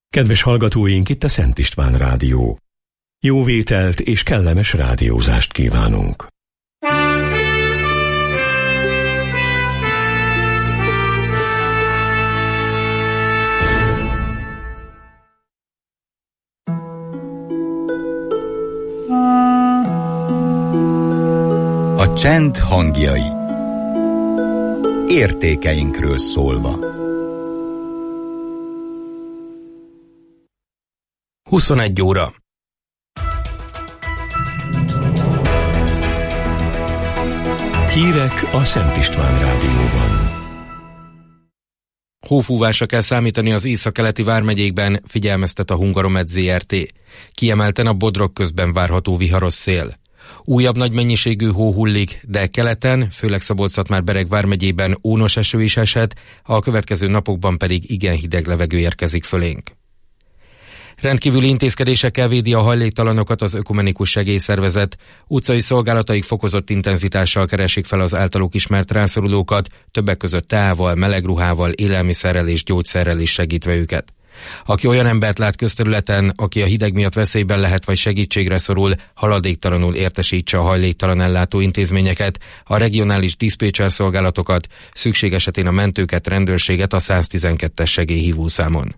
Kedves hallgatóink, itt a Szent István Rádió. Jó vételt és kellemes rádiózást kívánunk. A csend hangjai. Értékeinkről szólva. 21 óra. Hírek a Szent István Rádióban. Hófúvásra kell számítani az északkeleti vármegyékben, figyelmeztet a Hungaromed Zrt. Kiemelten a Bodrog közben várható viharos szél. Újabb nagy mennyiségű hó hullik, de keleten, főleg Szabolcs-Szatmár-Bereg vármegyében ónos eső is eshet, a következő napokban pedig igen hideg levegő érkezik fölénk. Rendkívüli intézkedésekkel védi a hajléktalanokat az Ökumenikus Segélyszervezet. Utcai szolgálataik fokozott intenzitással keresik fel az általuk ismert rászorulókat, többek között teával, meleg ruhával, élelmiszerrel és gyógyszerrel is segítve őket. Aki olyan embert lát közterületen, aki a hideg miatt veszélyben lehet vagy segítségre szorul, haladéktalanul értesítse a hajléktalan ellátó intézményeket, a regionális diszpécser szolgálatokat, szükség esetén a mentőket, rendőrséget a 112-es segélyhívószámon.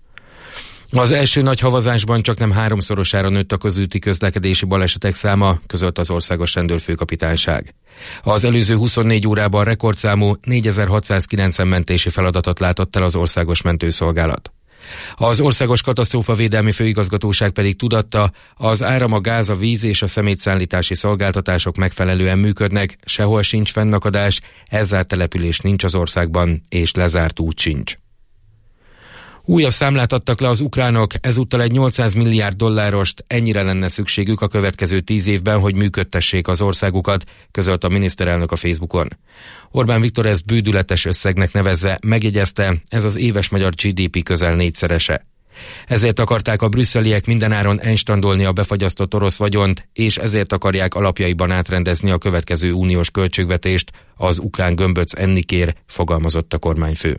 Az első nagy havazásban csaknem 3-szorosára nőtt a közúti közlekedési balesetek száma, közölt az Országos Rendőrfőkapitányság. Az előző 24 órában rekordszámú 4690 mentési feladatot látott el az Országos Mentőszolgálat. Az Országos Katasztrófavédelmi Főigazgatóság pedig tudatta, az áram, a gáz, a víz és a szemétszállítási szolgáltatások megfelelően működnek, sehol sincs fennakadás, elzárt település nincs az országban, és lezárt út sincs. Újabb számlát adtak le az ukránok, ezúttal egy 800 milliárd dollárost, ennyire lenne szükségük a következő 10 évben, hogy működtessék az országukat, közölt a miniszterelnök a Facebookon. Orbán Viktor ezt bődületes összegnek nevezve megjegyezte, ez az éves magyar GDP közel 4-szerese. Ezért akarták a brüsszeliek mindenáron enstandolni a befagyasztott orosz vagyont, és ezért akarják alapjaiban átrendezni a következő uniós költségvetést, az ukrán gömböc enni kér, fogalmazott a kormányfő.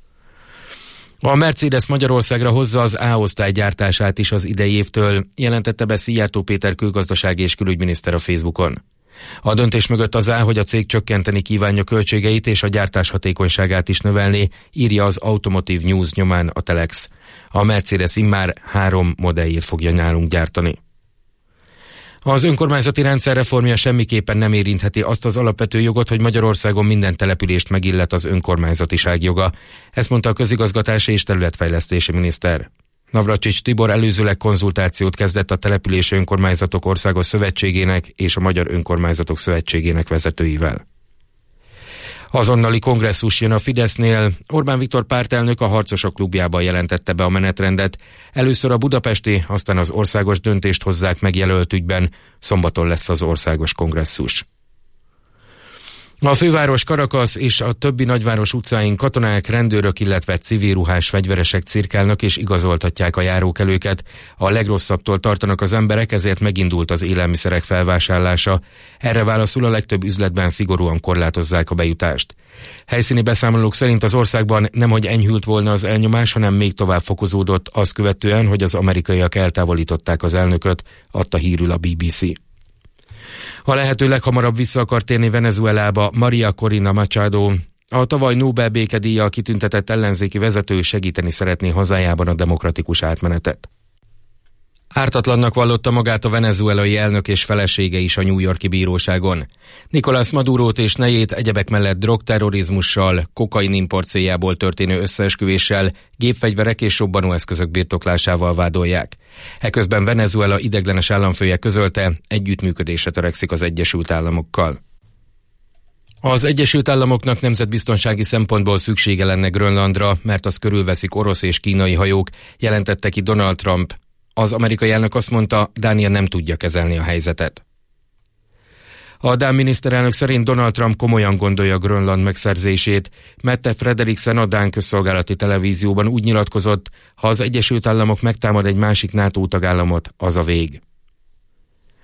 A Mercedes Magyarországra hozza az A-osztály gyártását is az idei évtől, jelentette be Szijjártó Péter külgazdasági és külügyminiszter a Facebookon. A döntés mögött az áll, hogy a cég csökkenteni kívánja költségeit és a gyártás hatékonyságát is növelni, írja az Automotive News nyomán a Telex. A Mercedes immár 3 modelljét fogja nálunk gyártani. Az önkormányzati rendszer reformja semmiképpen nem érintheti azt az alapvető jogot, hogy Magyarországon minden települést megillet az önkormányzatiság joga. Ezt mondta a közigazgatási és területfejlesztési miniszter. Navracsics Tibor előzőleg konzultációt kezdett a Települési Önkormányzatok Országos Szövetségének és a Magyar Önkormányzatok Szövetségének vezetőivel. Azonnali kongresszus jön a Fidesznél. Orbán Viktor pártelnök a Harcosok Klubjában jelentette be a menetrendet. Először a budapesti, aztán az országos döntést hozzák meg jelölt ügyben. Szombaton lesz az országos kongresszus. A főváros, Caracas és a többi nagyváros utcáin katonák, rendőrök, illetve civilruhás fegyveresek cirkálnak és igazoltatják a járókelőket. A legrosszabbtól tartanak az emberek, ezért megindult az élelmiszerek felvásárlása. Erre válaszul a legtöbb üzletben szigorúan korlátozzák a bejutást. Helyszíni beszámolók szerint az országban nemhogy enyhült volna az elnyomás, hanem még tovább fokozódott, azt követően, hogy az amerikaiak eltávolították az elnököt, adta hírül a BBC. A lehető leghamarabb vissza akar térni Venezuelába Maria Corina Machado. A tavaly Nobel békedíjjal kitüntetett ellenzéki vezető segíteni szeretné hazájában a demokratikus átmenetet. Ártatlannak vallotta magát a venezuelai elnök és felesége is a New York-i bíróságon. Nicolás Madurót és nejét egyebek mellett drogterrorizmussal, kokainimport céljából történő összeesküvéssel, gépfegyverek és robbanóeszközök birtoklásával vádolják. Eközben Venezuela ideiglenes államfője közölte, együttműködésre törekszik az Egyesült Államokkal. Az Egyesült Államoknak nemzetbiztonsági szempontból szüksége lenne Grönlandra, mert azt körülveszik orosz és kínai hajók, jelentette ki Donald Trump. Az amerikai elnök azt mondta, Dánia nem tudja kezelni a helyzetet. A dán miniszterelnök szerint Donald Trump komolyan gondolja Grönland megszerzését. Mette Frederiksen a dán közszolgálati televízióban úgy nyilatkozott, ha az Egyesült Államok megtámad egy másik NATO tagállamot, az a vég.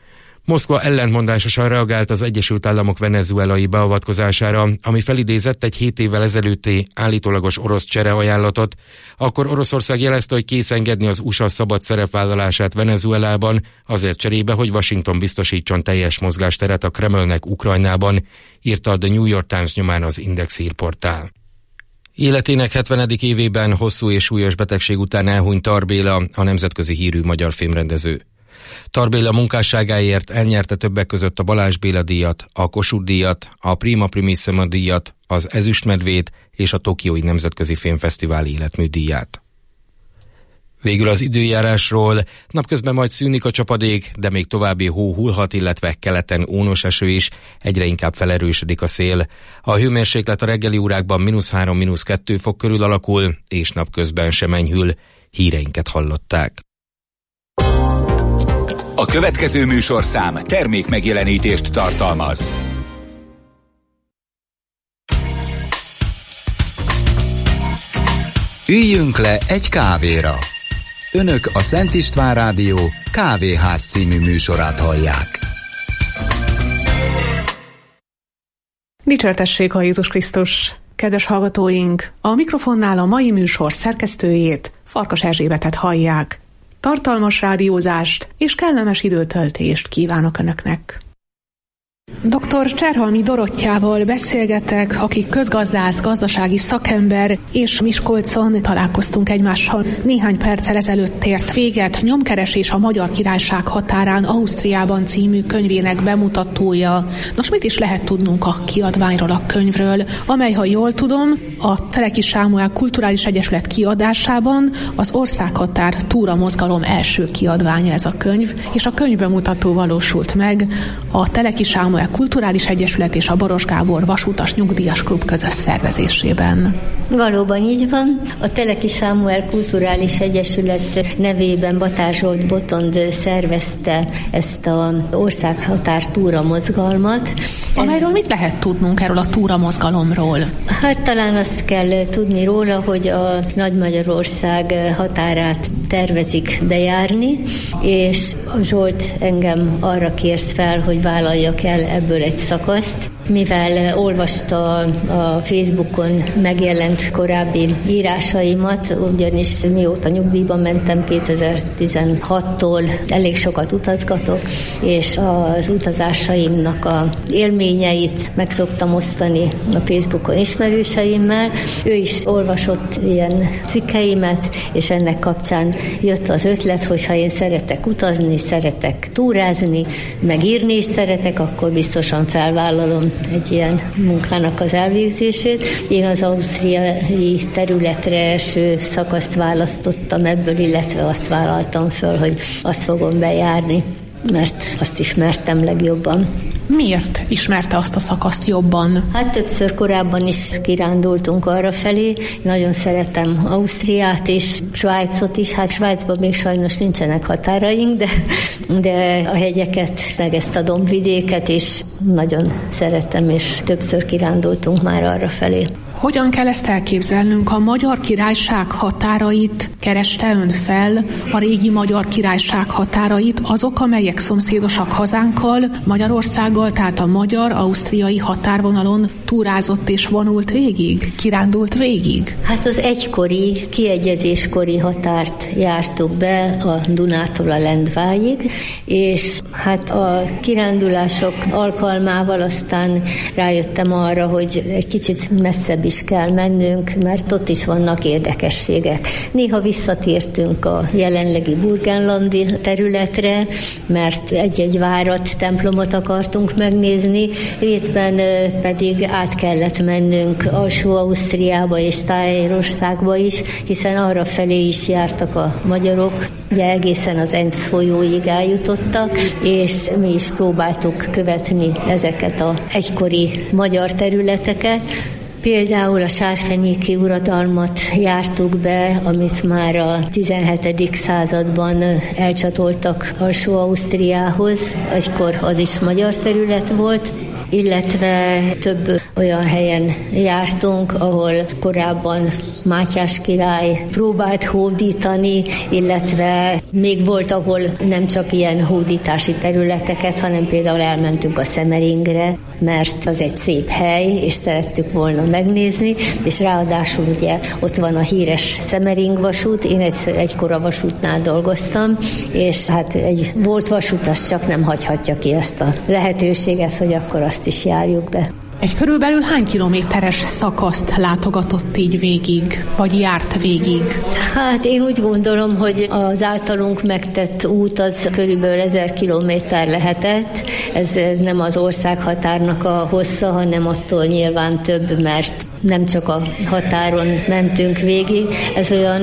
Moszkva ellentmondásosan reagált az Egyesült Államok venezuelai beavatkozására, ami felidézett egy 7 évvel ezelőtti állítólagos orosz csereajánlatot. Akkor Oroszország jelezte, hogy kész engedni az USA szabad szerepvállalását Venezuelában, azért cserébe, hogy Washington biztosítson teljes mozgásteret a Kremlnek Ukrajnában, írta a The New York Times nyomán az Index hírportál. Életének 70. évében hosszú és súlyos betegség után elhunyt Tar Béla, a nemzetközi hírű magyar filmrendező. Tar Béla munkásságáért elnyerte többek között a Balázs Béla díjat, a Kossuth díjat, a Prima Primissima díjat, az Ezüstmedvét és a Tokiói Nemzetközi Filmfesztivál életműdíját. Végül az időjárásról. Napközben majd szűnik a csapadék, de még további hó hullhat, illetve keleten ónos eső is, egyre inkább felerősödik a szél. A hőmérséklet a reggeli órákban -3, -2 fok körül alakul, és napközben sem enyhül. Híreinket hallották. A következő műsorszám termék megjelenítést tartalmaz. Üljünk le egy kávéra. Önök a Szent István Rádió Kávéház című műsorát hallják. Dicsértessék a Jézus Krisztus! Kedves hallgatóink, a mikrofonnál a mai műsor szerkesztőjét, Farkas Erzsébetet hallják. Tartalmas rádiózást és kellemes időtöltést kívánok Önöknek! Dr. Cserhalmi Dorottyával beszélgetek, aki közgazdász, gazdasági szakember, és Miskolcon találkoztunk egymással. Néhány perccel ezelőtt tért véget Nyomkeresés a Magyar Királyság határán Ausztriában című könyvének bemutatója. Nos, mit is lehet tudnunk a kiadványról, a könyvről, amely, ha jól tudom, a Teleki Sámuel Kulturális Egyesület kiadásában az Országhatár túramozgalom első kiadványa ez a könyv, és a könyvbemutató valósult meg a Teleki Sámuel Kulturális Egyesület és a Baros Gábor Vasutas Nyugdíjas Klub közös szervezésében. Valóban így van. A Teleki Sámuel Kulturális Egyesület nevében Batár Zsolt Botond szervezte ezt az országhatár túramozgalmat. Amelyről mit lehet tudnunk erről a túramozgalomról? Hát talán azt kell tudni róla, hogy a Nagy-Magyarország határát tervezik bejárni, és a Zsolt engem arra kért fel, hogy vállaljak el ebből egy szakaszt, mivel olvasta a Facebookon megjelent korábbi írásaimat, ugyanis mióta nyugdíjban mentem 2016-tól elég sokat utazgatok, és az utazásaimnak a élményeit meg szoktam osztani a Facebookon ismerőseimmel. Ő is olvasott ilyen cikkeimet, és ennek kapcsán jött az ötlet, hogy ha én szeretek utazni, szeretek túrázni, meg írni is szeretek, akkor biztosan felvállalom egy ilyen munkának az elvégzését. Én az ausztriai területre első szakaszt választottam ebből, illetve azt vállaltam föl, hogy azt fogom bejárni, mert azt ismertem legjobban. Miért ismerte azt a szakaszt jobban? Hát többször korábban is kirándultunk arra felé. Nagyon szeretem Ausztriát és Svájcot is. Hát Svájcban még sajnos nincsenek határaink, de a hegyeket, meg ezt a dombvidéket is nagyon szeretem, és többször kirándultunk már arra felé. Hogyan kell ezt elképzelnünk? A Magyar Királyság határait kereste ön fel, a régi Magyar Királyság határait, azok, amelyek szomszédosak hazánkkal, Magyarországgal, tehát a magyar-ausztriai határvonalon túrázott és vonult végig, kirándult végig? Hát az egykori, kiegyezéskori határt jártuk be a Dunától a Lendváig, és hát a kirándulások alkalmával aztán rájöttem arra, hogy egy kicsit messzebb is kell mennünk, mert ott is vannak érdekességek. Néha visszatértünk a jelenlegi burgenlandi területre, mert egy-egy várat, templomot akartunk megnézni, részben pedig át kellett mennünk Alsó-Ausztriába és Tájérországba is, hiszen arra felé is jártak a magyarok, ugye egészen az Enz folyóig eljutottak, és mi is próbáltuk követni ezeket az egykori magyar területeket. Például a sárfenyéki uradalmat jártuk be, amit már a 17. században elcsatoltak Alsó-Ausztriához, egykor az is magyar terület volt, illetve több olyan helyen jártunk, ahol korábban Mátyás király próbált hódítani, illetve még volt, ahol nem csak ilyen hódítási területeket, hanem például elmentünk a Semeringre, mert az egy szép hely, és szerettük volna megnézni, és ráadásul ugye ott van a híres Semering vasút, én egykor a vasútnál dolgoztam, és hát egy volt vasutas csak nem hagyhatja ki ezt a lehetőséget, hogy akkor azt is járjuk be. Egy körülbelül hány kilométeres szakaszt látogatott így végig, vagy járt végig? Hát én úgy gondolom, hogy az általunk megtett út az körülbelül 1000 kilométer lehetett. Ez nem az országhatárnak a hossza, hanem attól nyilván több, mert nem csak a határon mentünk végig, ez olyan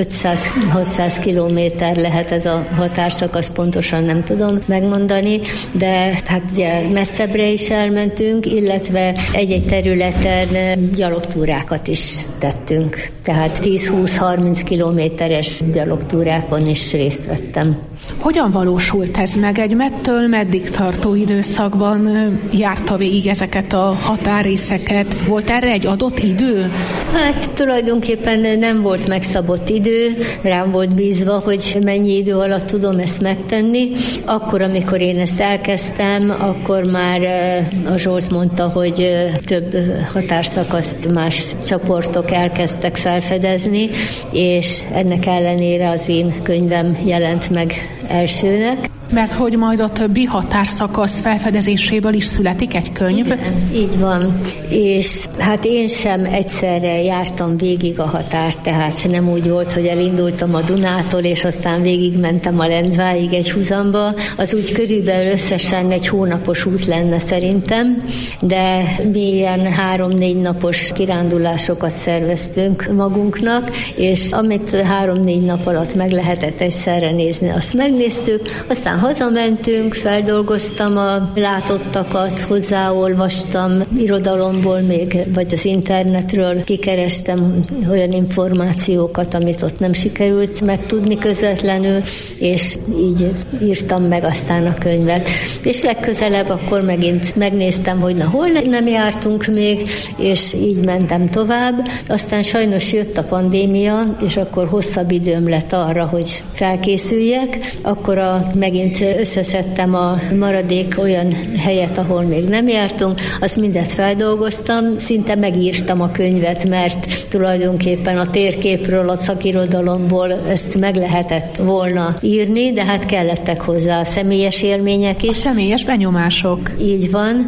500-600 kilométer lehet ez a határszakasz, pontosan nem tudom megmondani, de hát ugye messzebbre is elmentünk, illetve egy-egy területen gyalogtúrákat is tettünk. Tehát 10-20-30 kilométeres gyalogtúrákon is részt vettem. Hogyan valósult ez meg? Egy mettől meddig tartó időszakban járta végig ezeket a határrészeket? Volt erre egy adott idő? Hát tulajdonképpen nem volt megszabott idő, rám volt bízva, hogy mennyi idő alatt tudom ezt megtenni. Akkor, amikor én ezt elkezdtem, akkor már a Zsolt mondta, hogy több határszakaszt más csoportok elkezdtek felfedezni, és ennek ellenére az én könyvem jelent meg elsőnek. Mert hogy majd a többi határszakasz felfedezéséből is születik egy könyv? Igen, így van. És hát én sem egyszerre jártam végig a határt, tehát nem úgy volt, hogy elindultam a Dunától, és aztán végigmentem a Lendváig egy huzamba. Az úgy körülbelül összesen egy hónapos út lenne szerintem, de mi ilyen 3-4 napos kirándulásokat szerveztünk magunknak, és amit 3-4 nap alatt meg lehetett egyszerre nézni, azt megnéztük, aztán hazamentünk, feldolgoztam a látottakat, hozzáolvastam irodalomból még, vagy az internetről kikerestem olyan információkat, amit ott nem sikerült megtudni közvetlenül, és így írtam meg aztán a könyvet. És legközelebb akkor megint megnéztem, hogy na hol nem jártunk még, és így mentem tovább. Aztán sajnos jött a pandémia, és akkor hosszabb időm lett arra, hogy felkészüljek, akkor megint összeszedtem a maradék olyan helyet, ahol még nem jártunk, azt mindet feldolgoztam, szinte megírtam a könyvet, mert tulajdonképpen a térképről, a szakirodalomból ezt meg lehetett volna írni, de hát kellettek hozzá a személyes élmények is. A személyes benyomások. Így van,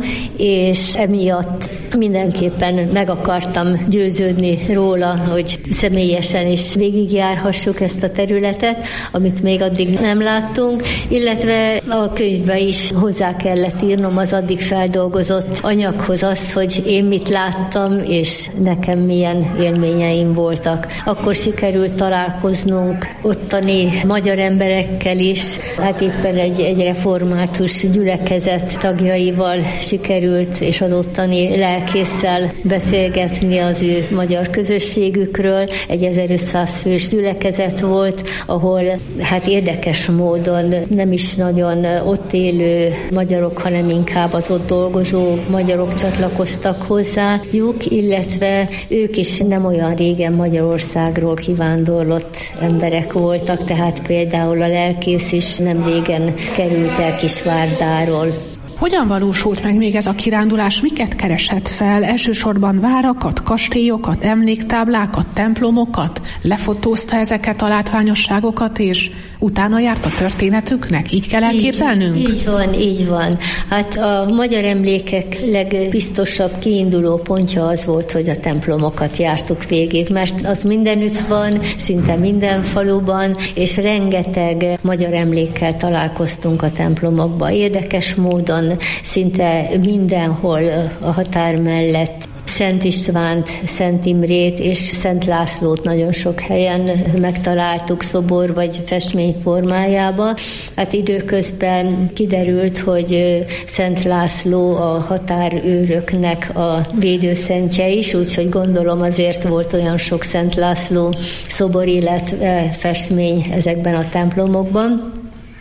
és emiatt mindenképpen meg akartam győződni róla, hogy személyesen is végigjárhassuk ezt a területet, amit még addig nem láttunk, illetve a könyvbe is hozzá kellett írnom az addig feldolgozott anyaghoz azt, hogy én mit láttam, és nekem milyen élményeim voltak. Akkor sikerült találkoznunk ottani magyar emberekkel is, hát éppen egy református gyülekezet tagjaival sikerült, és az ottani lelkésszel beszélgetni az ő magyar közösségükről. Egy 1500 fős gyülekezet volt, ahol hát érdekes módon nem is nagyon ott élő magyarok, hanem inkább az ott dolgozó magyarok csatlakoztak hozzájuk, illetve ők is nem olyan régen Magyarországról kivándorlott emberek voltak, tehát például a lelkész is nem régen került el Kisvárdáról. Hogyan valósult meg még ez a kirándulás? Miket keresett fel? Elsősorban várakat, kastélyokat, emléktáblákat, templomokat? Lefotózta ezeket a látványosságokat, és utána járt a történetüknek? Így kell elképzelnünk? Így van. Hát a magyar emlékek legbiztosabb kiinduló pontja az volt, hogy a templomokat jártuk végig, mert az mindenütt van, szinte minden faluban, és rengeteg magyar emlékkel találkoztunk a templomokban. Érdekes módon szinte mindenhol a határ mellett Szent Istvánt, Szent Imrét és Szent Lászlót nagyon sok helyen megtaláltuk szobor vagy festmény formájába. Hát időközben kiderült, hogy Szent László a határőröknek a védőszentje is, úgyhogy gondolom azért volt olyan sok Szent László szobor, illetve festmény ezekben a templomokban.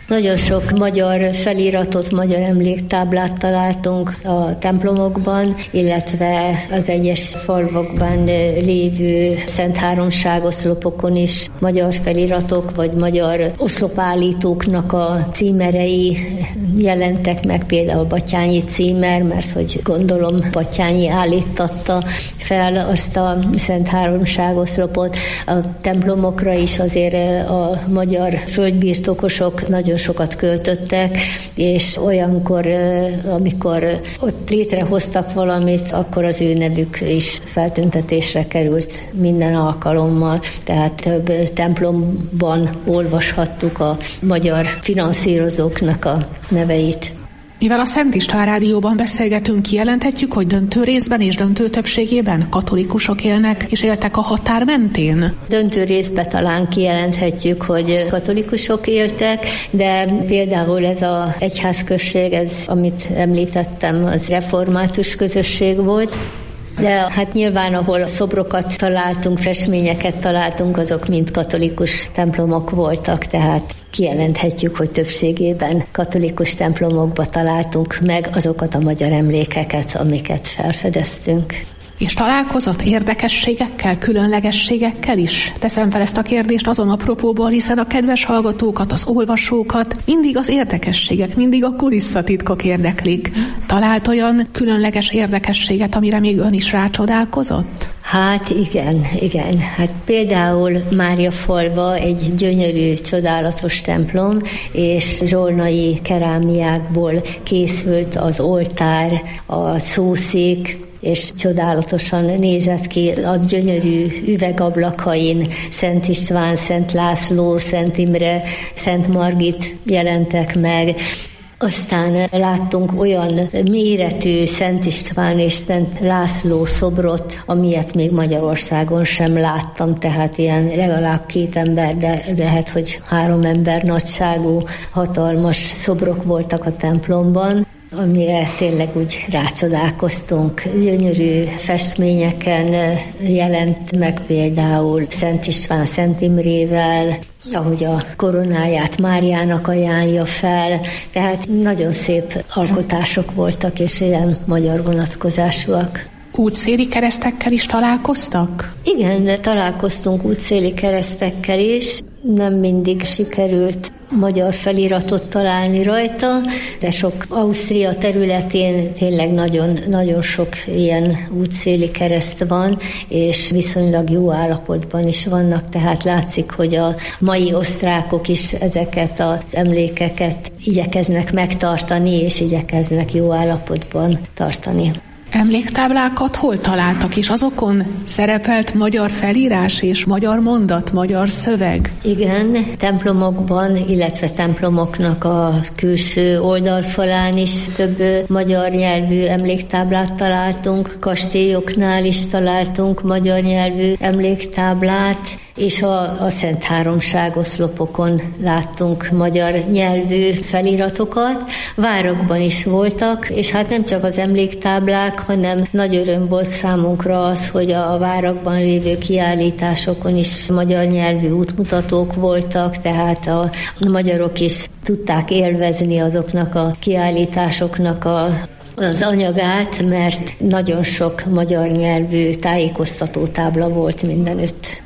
Nagyon sok magyar feliratot, magyar emléktáblát találtunk a templomokban, illetve az egyes falvakban lévő Szent Háromság oszlopokon is magyar feliratok, vagy magyar oszlopállítóknak a címerei jelentek meg, például Batthyányi címer, mert hogy gondolom Batthyányi állítatta fel azt a Szent Háromság oszlopot. A templomokra is azért a magyar földbirtokosok nagyon sokat költöttek, és olyankor, amikor ott létrehoztak valamit, akkor az ő nevük is feltüntetésre került minden alkalommal, tehát több templomban olvashattuk a magyar finanszírozóknak a neveit. Mivel a Szent István Rádióban beszélgetünk, kijelenthetjük, hogy döntő részben és döntő többségében katolikusok élnek és éltek a határ mentén? Döntő részben talán kijelenthetjük, hogy katolikusok éltek, de például ez az egyházközség, ez, amit említettem, az református közösség volt. De hát nyilván, ahol szobrokat találtunk, festményeket találtunk, azok mind katolikus templomok voltak, tehát kijelenthetjük, hogy többségében katolikus templomokba találtunk meg azokat a magyar emlékeket, amiket felfedeztünk. És találkozott érdekességekkel, különlegességekkel is? Teszem fel ezt a kérdést azon apropóból, hiszen a kedves hallgatókat, az olvasókat mindig az érdekességek, mindig a kulisszatitkok érdeklik. Talált olyan különleges érdekességet, amire még ön is rácsodálkozott? Hát igen. Hát például Máriafalva egy gyönyörű, csodálatos templom, és zsolnai kerámiákból készült az oltár, a szószék, és csodálatosan nézett ki a gyönyörű üvegablakain Szent István, Szent László, Szent Imre, Szent Margit jelentek meg. Aztán láttunk olyan méretű Szent István és Szent László szobrot, amilyet még Magyarországon sem láttam, tehát ilyen legalább 2 ember, de lehet, hogy 3 ember nagyságú hatalmas szobrok voltak a templomban, amire tényleg úgy rácsodálkoztunk. Gyönyörű festményeken jelent meg például Szent István Szent Imrével, ahogy a koronáját Máriának ajánlja fel, tehát nagyon szép alkotások voltak, és ilyen magyar vonatkozásúak. Útszéli keresztekkel is találkoztak? Igen, találkoztunk útszéli keresztekkel is. Nem mindig sikerült magyar feliratot találni rajta, de sok Ausztria területén tényleg nagyon sok ilyen útszéli kereszt van, és viszonylag jó állapotban is vannak, tehát látszik, hogy a mai osztrákok is ezeket az emlékeket igyekeznek megtartani, és igyekeznek jó állapotban tartani. Emléktáblákat hol találtak, és azokon szerepelt magyar felírás és magyar mondat, magyar szöveg? Igen, templomokban, illetve templomoknak a külső oldalfalán is több magyar nyelvű emléktáblát találtunk, kastélyoknál is találtunk magyar nyelvű emléktáblát, és a Szent Háromság oszlopokon láttunk magyar nyelvű feliratokat. Várokban is voltak, és hát nem csak az emléktáblák, hanem nagy öröm volt számunkra az, hogy a várakban lévő kiállításokon is magyar nyelvű útmutatók voltak, tehát a magyarok is tudták élvezni azoknak a kiállításoknak az anyagát, mert nagyon sok magyar nyelvű tájékoztató tábla volt mindenütt.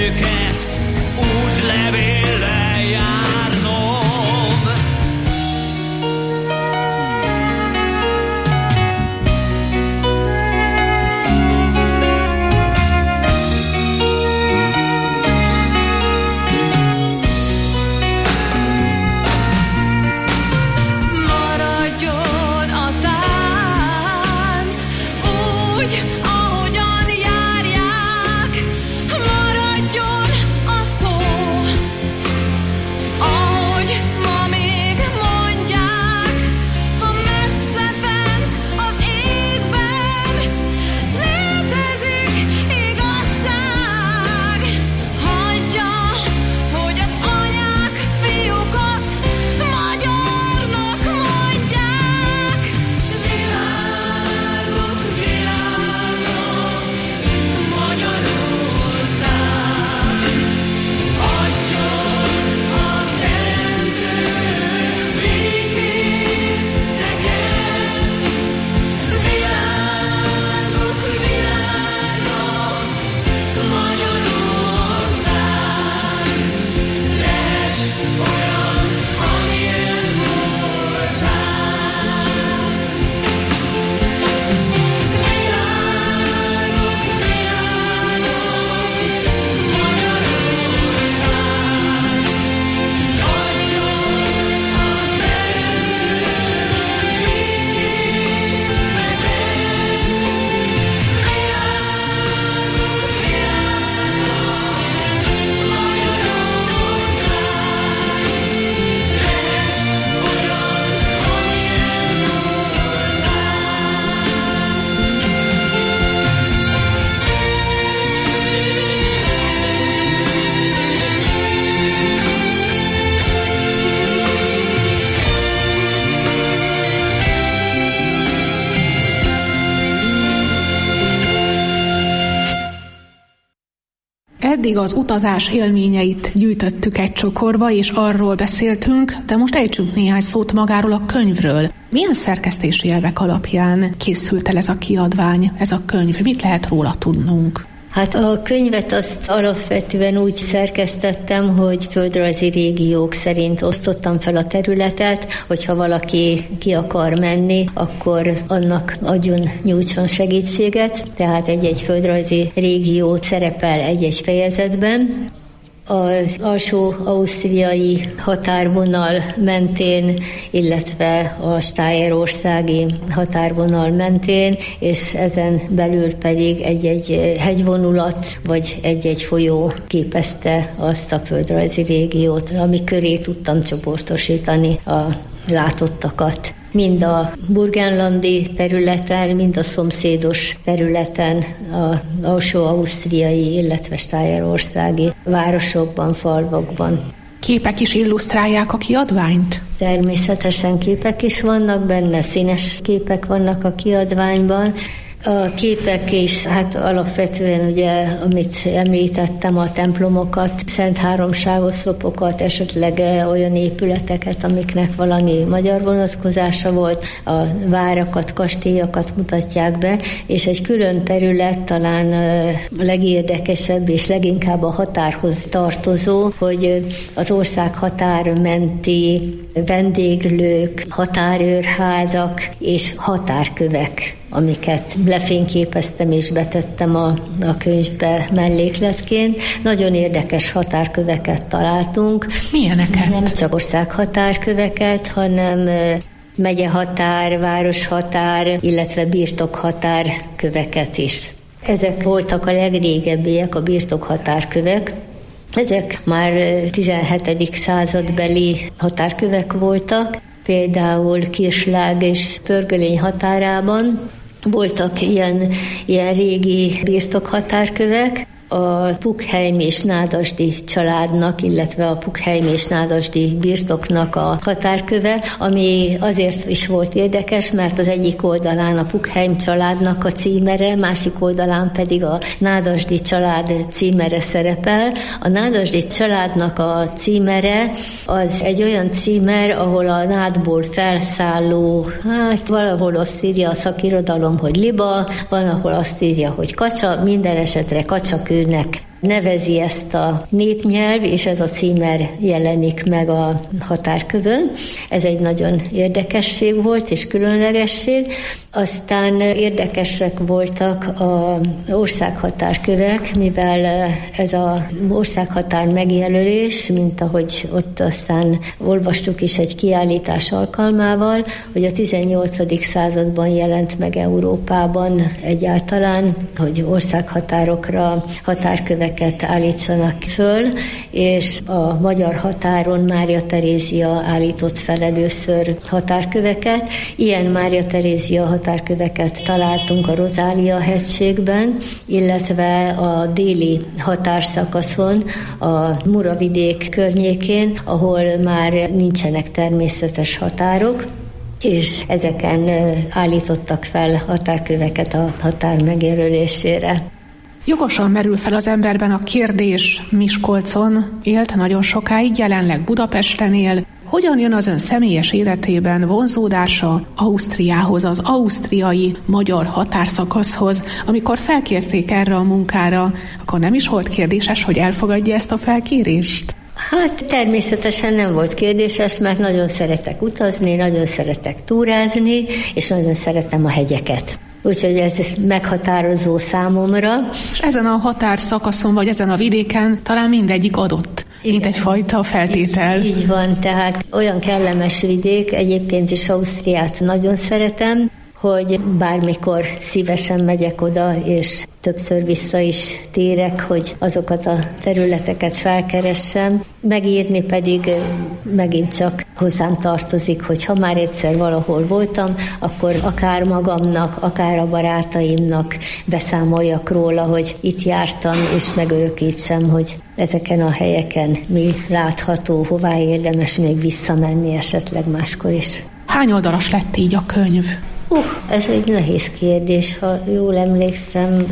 őket útlevéllel járnom. Maradjon a tánc úgy, ahogyan járják, maradjon a szó, ahogy ma még mondják, ha messze fent az égben létezik igazság. Hagyja, hogy az anyák fiúkat magyarnak mondják. Világok világa, Magyarország, adjon a teremtő békét neked. Világok világa, Magyarország, lehess olyan, amilyen voltál. Világok világa, Magyarország, adjon a teremtő békét neked. Világok világa, Magyarország, lehess olyan, amilyen Eddig az utazás élményeit gyűjtöttük egy csokorba, és arról beszéltünk, de most ejtsünk néhány szót magáról a könyvről. Milyen szerkesztési elvek alapján készült el ez a kiadvány, ez a könyv? Mit lehet róla tudnunk? Hát a könyvet azt alapvetően úgy szerkesztettem, hogy földrajzi régiók szerint osztottam fel a területet, hogyha valaki ki akar menni, akkor annak nyújtson segítséget, tehát egy-egy földrajzi régió szerepel egy-egy fejezetben. Az alsó ausztriai határvonal mentén, illetve a stájerországi határvonal mentén, és ezen belül pedig egy-egy hegyvonulat, vagy egy-egy folyó képezte azt a földrajzi régiót, ami köré tudtam csoportosítani a látottakat. Mind a burgenlandi területen, mind a szomszédos területen, az alsó-ausztriai, illetve stájerországi városokban, falvakban. Képek is illusztrálják a kiadványt? Természetesen képek is vannak benne, színes képek vannak a kiadványban. A képek is, hát alapvetően ugye, amit említettem, a templomokat, Szent Háromságoszlopokat, esetleg olyan épületeket, amiknek valami magyar vonatkozása volt, a várakat, kastélyokat mutatják be, és egy külön terület talán a legérdekesebb és leginkább a határhoz tartozó, hogy az ország határ menti vendéglők, határőrházak és határkövek, amiket lefényképeztem és betettem a könyvbe mellékletként. Nagyon érdekes határköveket találtunk. Milyeneket? Nem csak országhatárköveket, hanem megyehatár, városhatár, illetve birtokhatár köveket is. Ezek voltak a legrégebbiek, a birtokhatárkövek. Ezek már 17. századbeli határkövek voltak, például Kirslág és Pörgölény határában voltak ilyen régi birtokhatárkövek. A Puckheim és Nádasdy családnak, illetve a Puckheim és Nádasdy birtoknak a határköve, ami azért is volt érdekes, mert az egyik oldalán a Puckheim családnak a címere, másik oldalán pedig a Nádasdy család címere szerepel. A Nádasdy családnak a címere az egy olyan címer, ahol a nádból felszálló, hát valahol azt írja a szakirodalom, hogy liba, van, ahol azt írja, hogy kacsa, minden esetre kacsakőnek nevezi ezt a népnyelv, és ez a címer jelenik meg a határkövön. Ez egy nagyon érdekesség volt, és különlegesség. Aztán érdekesek voltak az országhatárkövek, mivel ez az országhatár megjelölés, mint ahogy ott aztán olvastuk is egy kiállítás alkalmával, hogy a 18. században jelent meg Európában egyáltalán, hogy országhatárokra határköveket állítsanak föl, és a magyar határon Mária Terézia állított fel először határköveket. Ilyen Mária Terézia határköveket találtunk a Rozália hegységben, illetve a déli határszakaszon, a Muravidék környékén, ahol már nincsenek természetes határok, és ezeken állítottak fel határköveket a határ megjelölésére. Jogosan merül fel az emberben a kérdés, Miskolcon élt nagyon sokáig, jelenleg Budapesten él. Hogyan jön az ön személyes életében vonzódása Ausztriához, az ausztriai magyar határszakaszhoz? Amikor felkérték erre a munkára, akkor nem is volt kérdéses, hogy elfogadja ezt a felkérést? Hát természetesen nem volt kérdéses, mert nagyon szeretek utazni, nagyon szeretek túrázni, és nagyon szeretem a hegyeket. Úgyhogy ez meghatározó számomra. És ezen a határszakaszon, vagy ezen a vidéken talán mindegyik adott, igen, mint egyfajta feltétel. Így van, tehát olyan kellemes vidék, egyébként is Ausztriát nagyon szeretem, hogy bármikor szívesen megyek oda, és többször vissza is térek, hogy azokat a területeket felkeressem. Megírni pedig megint csak hozzám tartozik, hogy ha már egyszer valahol voltam, akkor akár magamnak, akár a barátaimnak beszámoljak róla, hogy itt jártam, és megörökítsem, hogy ezeken a helyeken mi látható, hová érdemes még visszamenni esetleg máskor is. Hány oldalas lett így a könyv? Ez egy nehéz kérdés, ha jól emlékszem,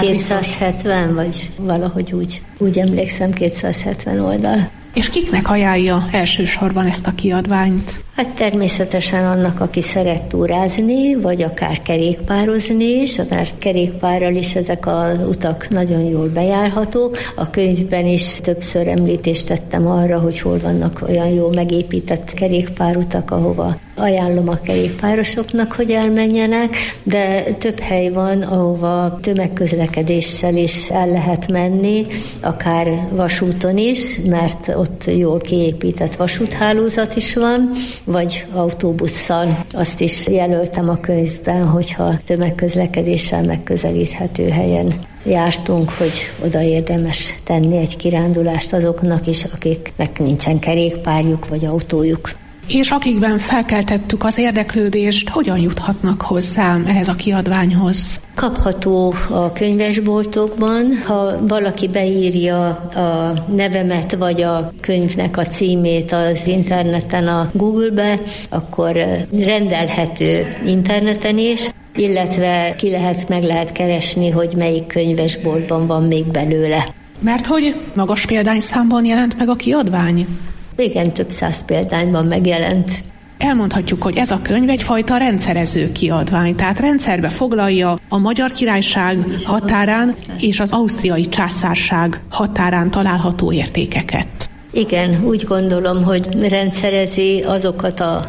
270, vagy valahogy úgy emlékszem, 270 oldal. És kiknek ajánlja elsősorban ezt a kiadványt? Hát természetesen annak, aki szeret túrázni, vagy akár kerékpározni is, mert kerékpárral is ezek az utak nagyon jól bejárhatók. A könyvben is többször említést tettem arra, hogy hol vannak olyan jó megépített kerékpárutak, ahova ajánlom a kerékpárosoknak, hogy elmenjenek, de több hely van, ahova tömegközlekedéssel is el lehet menni, akár vasúton is, mert ott jól kiépített vasúthálózat is van, vagy autóbusszal. Azt is jelöltem a könyvben, hogyha tömegközlekedéssel megközelíthető helyen jártunk, hogy oda érdemes tenni egy kirándulást azoknak is, akiknek nincsen kerékpárjuk vagy autójuk. És akikben felkeltettük az érdeklődést, hogyan juthatnak hozzám ehhez a kiadványhoz? Kapható a könyvesboltokban, ha valaki beírja a nevemet vagy a könyvnek a címét az interneten a Google-be, akkor rendelhető interneten is, illetve meg lehet keresni, hogy melyik könyvesboltban van még belőle. Mert hogy magas példányszámban jelent meg a kiadvány? Igen, több 100 példányban megjelent. Elmondhatjuk, hogy ez a könyv egyfajta rendszerező kiadvány, tehát rendszerbe foglalja a Magyar Királyság határán és az Ausztriai Császárság határán található értékeket. Igen, úgy gondolom, hogy rendszerezi azokat a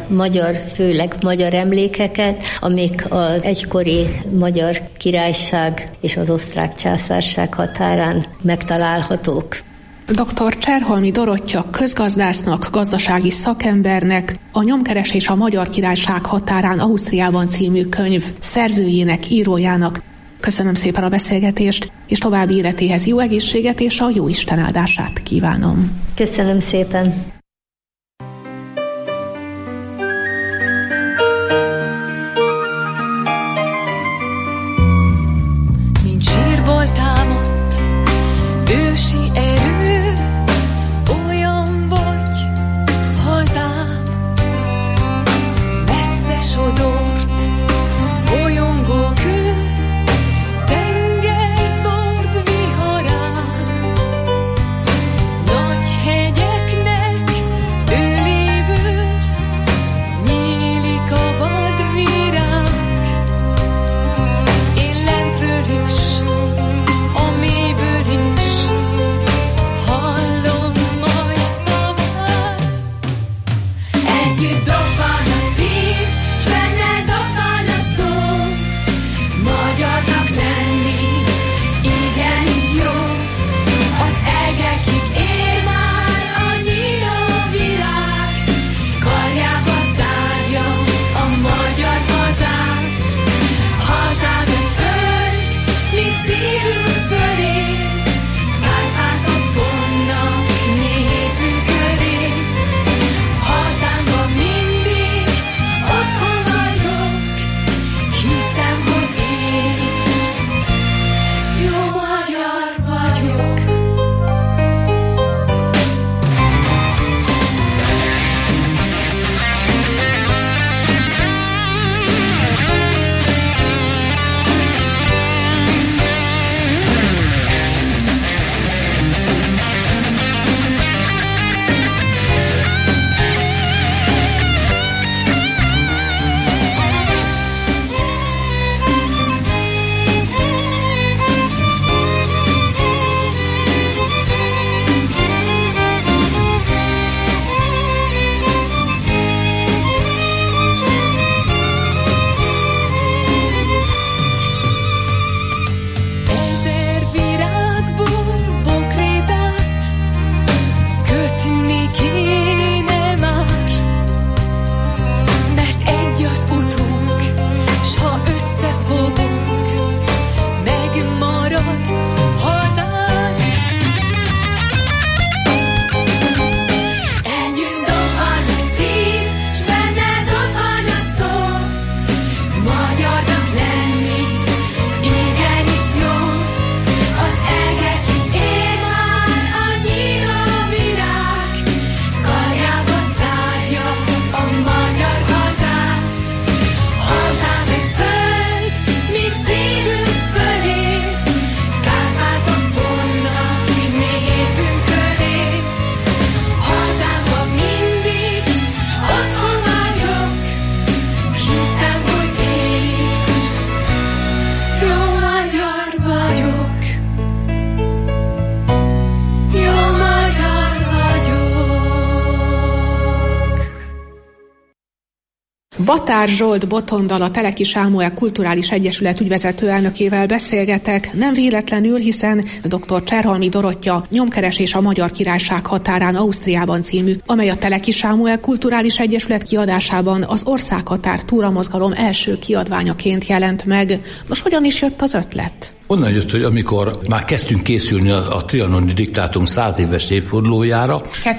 főleg magyar emlékeket, amik az egykori Magyar Királyság és az Osztrák Császárság határán megtalálhatók. Dr. Cserhalmi Dorottya közgazdásznak, gazdasági szakembernek a Nyomkeresés a Magyar Királyság határán Ausztriában című könyv szerzőjének, írójának köszönöm szépen a beszélgetést, és további életéhez jó egészséget és a jó Isten áldását kívánom. Köszönöm szépen! Mint sírból támadt ősi erő, olyan vagy hazám, messze sodort, bolyongó kő, tengerzord viharán, nagy hegyeknek öléből nyílik a vadvirág. Én lentről is, a mélyből is Batár Zsolt Botondal, a Teleki Sámuel Kulturális Egyesület ügyvezető elnökével beszélgetek, nem véletlenül, hiszen dr. Cserhalmi Dorottya Nyomkeresés a Magyar Királyság határán Ausztriában című, amely a Teleki Sámuel Kulturális Egyesület kiadásában az országhatár túramozgalom első kiadványaként jelent meg. Most hogyan is jött az ötlet? Onnan jött, hogy amikor már kezdtünk készülni a trianoni diktátum 100 éves évfordulójára.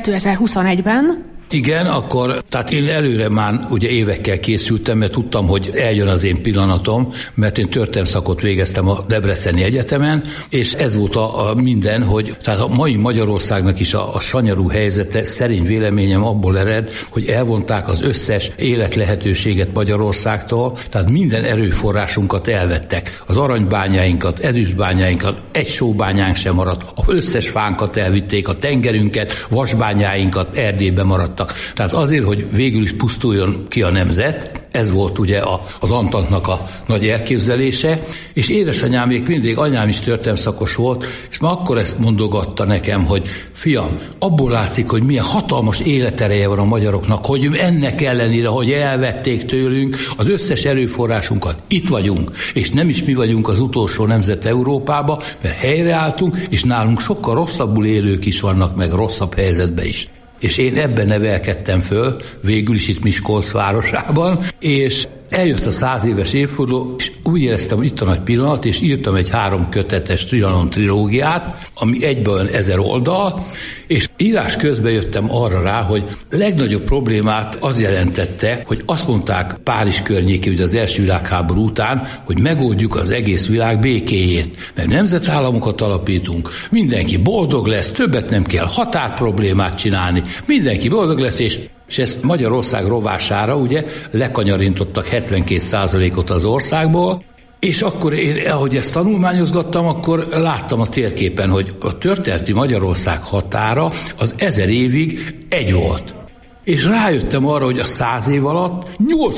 2021-ben. Igen, akkor, tehát én előre már ugye évekkel készültem, mert tudtam, hogy eljön az én pillanatom, mert én történelmszakot végeztem a Debreceni Egyetemen, és ez volt a minden, hogy tehát a mai Magyarországnak is a sanyarú helyzete szerint véleményem abból ered, hogy elvonták az összes életlehetőséget Magyarországtól, tehát minden erőforrásunkat elvettek, az aranybányáinkat, ezüstbányáinkat, egy sóbányánk sem maradt, az összes fánkat elvitték, a tengerünket, vasbányáinkat Erdélybe maradt. Tehát azért, hogy végül is pusztuljon ki a nemzet, ez volt ugye az Antantnak a nagy elképzelése, és édesanyám még mindig, anyám is történelemszakos volt, és már akkor ezt mondogatta nekem, hogy fiam, abból látszik, hogy milyen hatalmas életereje van a magyaroknak, hogy ennek ellenére, hogy elvették tőlünk az összes erőforrásunkat, itt vagyunk, és nem is mi vagyunk az utolsó nemzet Európába, mert helyreálltunk, és nálunk sokkal rosszabbul élők is vannak, meg rosszabb helyzetben is. És én ebben nevelkedtem föl, végül is itt Miskolc városában, és eljött a 100 éves évforduló, és úgy éreztem, hogy itt a nagy pillanat, és írtam egy 3 kötetes Trianon trilógiát, ami egyben 1000 oldal, és írás közben jöttem arra rá, hogy legnagyobb problémát az jelentette, hogy azt mondták Párizs környékén, ugye az első világháború után, hogy megoldjuk az egész világ békéjét, mert nemzetállamokat alapítunk, mindenki boldog lesz, többet nem kell határproblémát csinálni, mindenki boldog lesz, és ezt Magyarország rovására ugye lekanyarintottak 72%-ot az országból, és akkor én, ahogy ezt tanulmányozgattam, akkor láttam a térképen, hogy a történeti Magyarország határa az 1000 évig egy volt. És rájöttem arra, hogy a 100 év alatt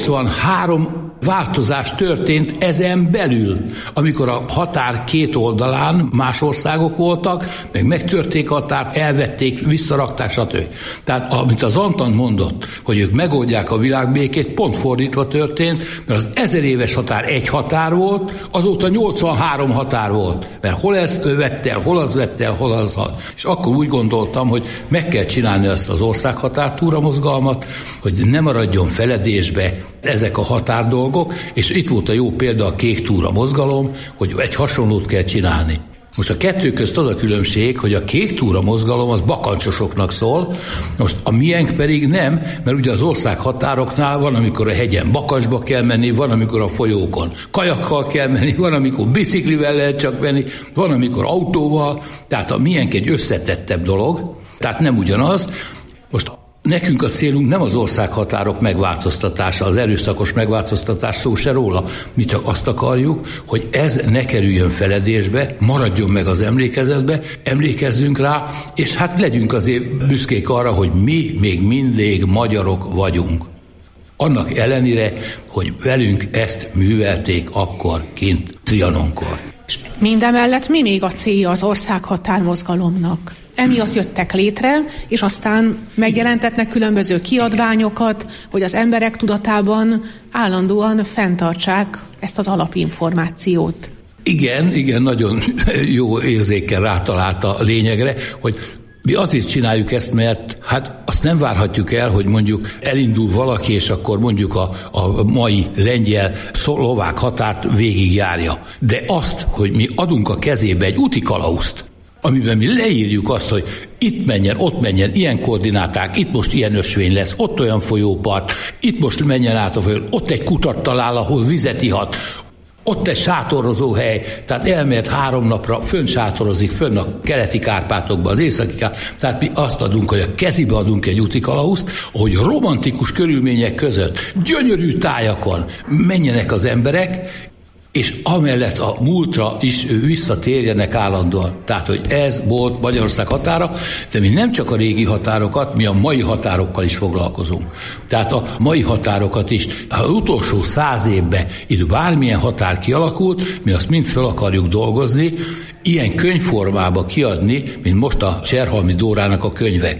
83 változás történt ezen belül, amikor a határ két oldalán más országok voltak, meg megtörték a határt, elvették, visszarakták, stb. Tehát amit az Antant mondott, hogy ők megoldják a világbékét, pont fordítva történt, mert az 1000 éves határ egy határ volt, azóta 83 határ volt, mert hol ezt vett el, hol az vett el, hol az. És akkor úgy gondoltam, hogy meg kell csinálni ezt az országhatártúra mozgalmat, hogy ne maradjon feledésbe ezek a határdolgok, és itt volt a jó példa a kék túra mozgalom, hogy egy hasonlót kell csinálni. Most a kettő közt az a különbség, hogy a kék túra mozgalom az bakancsosoknak szól, most a miénk pedig nem, mert ugye az ország határoknál van, amikor a hegyen bakancsba kell menni, van, amikor a folyókon kajakkal kell menni, van, amikor biciklivel lehet csak menni, van, amikor autóval, tehát a miénk egy összetettebb dolog, tehát nem ugyanaz. Most nekünk a célunk nem az országhatárok megváltoztatása, az erőszakos megváltoztatás, szó se róla. Mi csak azt akarjuk, hogy ez ne kerüljön feledésbe, maradjon meg az emlékezetbe, emlékezzünk rá, és hát legyünk azért büszkék arra, hogy mi még mindig magyarok vagyunk. Annak ellenére, hogy velünk ezt művelték akkor kint Trianonkor. És mindemellett mi még a célja az országhatármozgalomnak? Emiatt jöttek létre, és aztán megjelentetnek különböző kiadványokat, hogy az emberek tudatában állandóan fenntartsák ezt az alapinformációt. Igen, nagyon jó érzékkel rátalálta a lényegre, hogy mi azért csináljuk ezt, mert hát azt nem várhatjuk el, hogy mondjuk elindul valaki, és akkor mondjuk a mai lengyel-szlovák határt végigjárja. De azt, hogy mi adunk a kezébe egy úti kalauzt, amiben mi leírjuk azt, hogy itt menjen, ott menjen, ilyen koordináták, itt most ilyen ösvény lesz, ott olyan folyópart, itt most menjen át a folyó, ott egy kutat talál, ahol vizet ihat, ott egy sátorozó hely, tehát elmélet 3 napra fönn sátorozik, fönn a keleti Kárpátokban, az északi Kárpátokban. Tehát mi azt adunk, hogy a kezibe adunk egy úti kalauzt, hogy romantikus körülmények között, gyönyörű tájakon menjenek az emberek, és amellett a múltra is visszatérjenek állandóan. Tehát, hogy ez volt Magyarország határa, de mi nem csak a régi határokat, mi a mai határokkal is foglalkozunk. Tehát a mai határokat is, az utolsó 100 évben itt bármilyen határ kialakult, mi azt mind fel akarjuk dolgozni, ilyen könyvformába kiadni, mint most a Cserhalmi Dórának a könyve.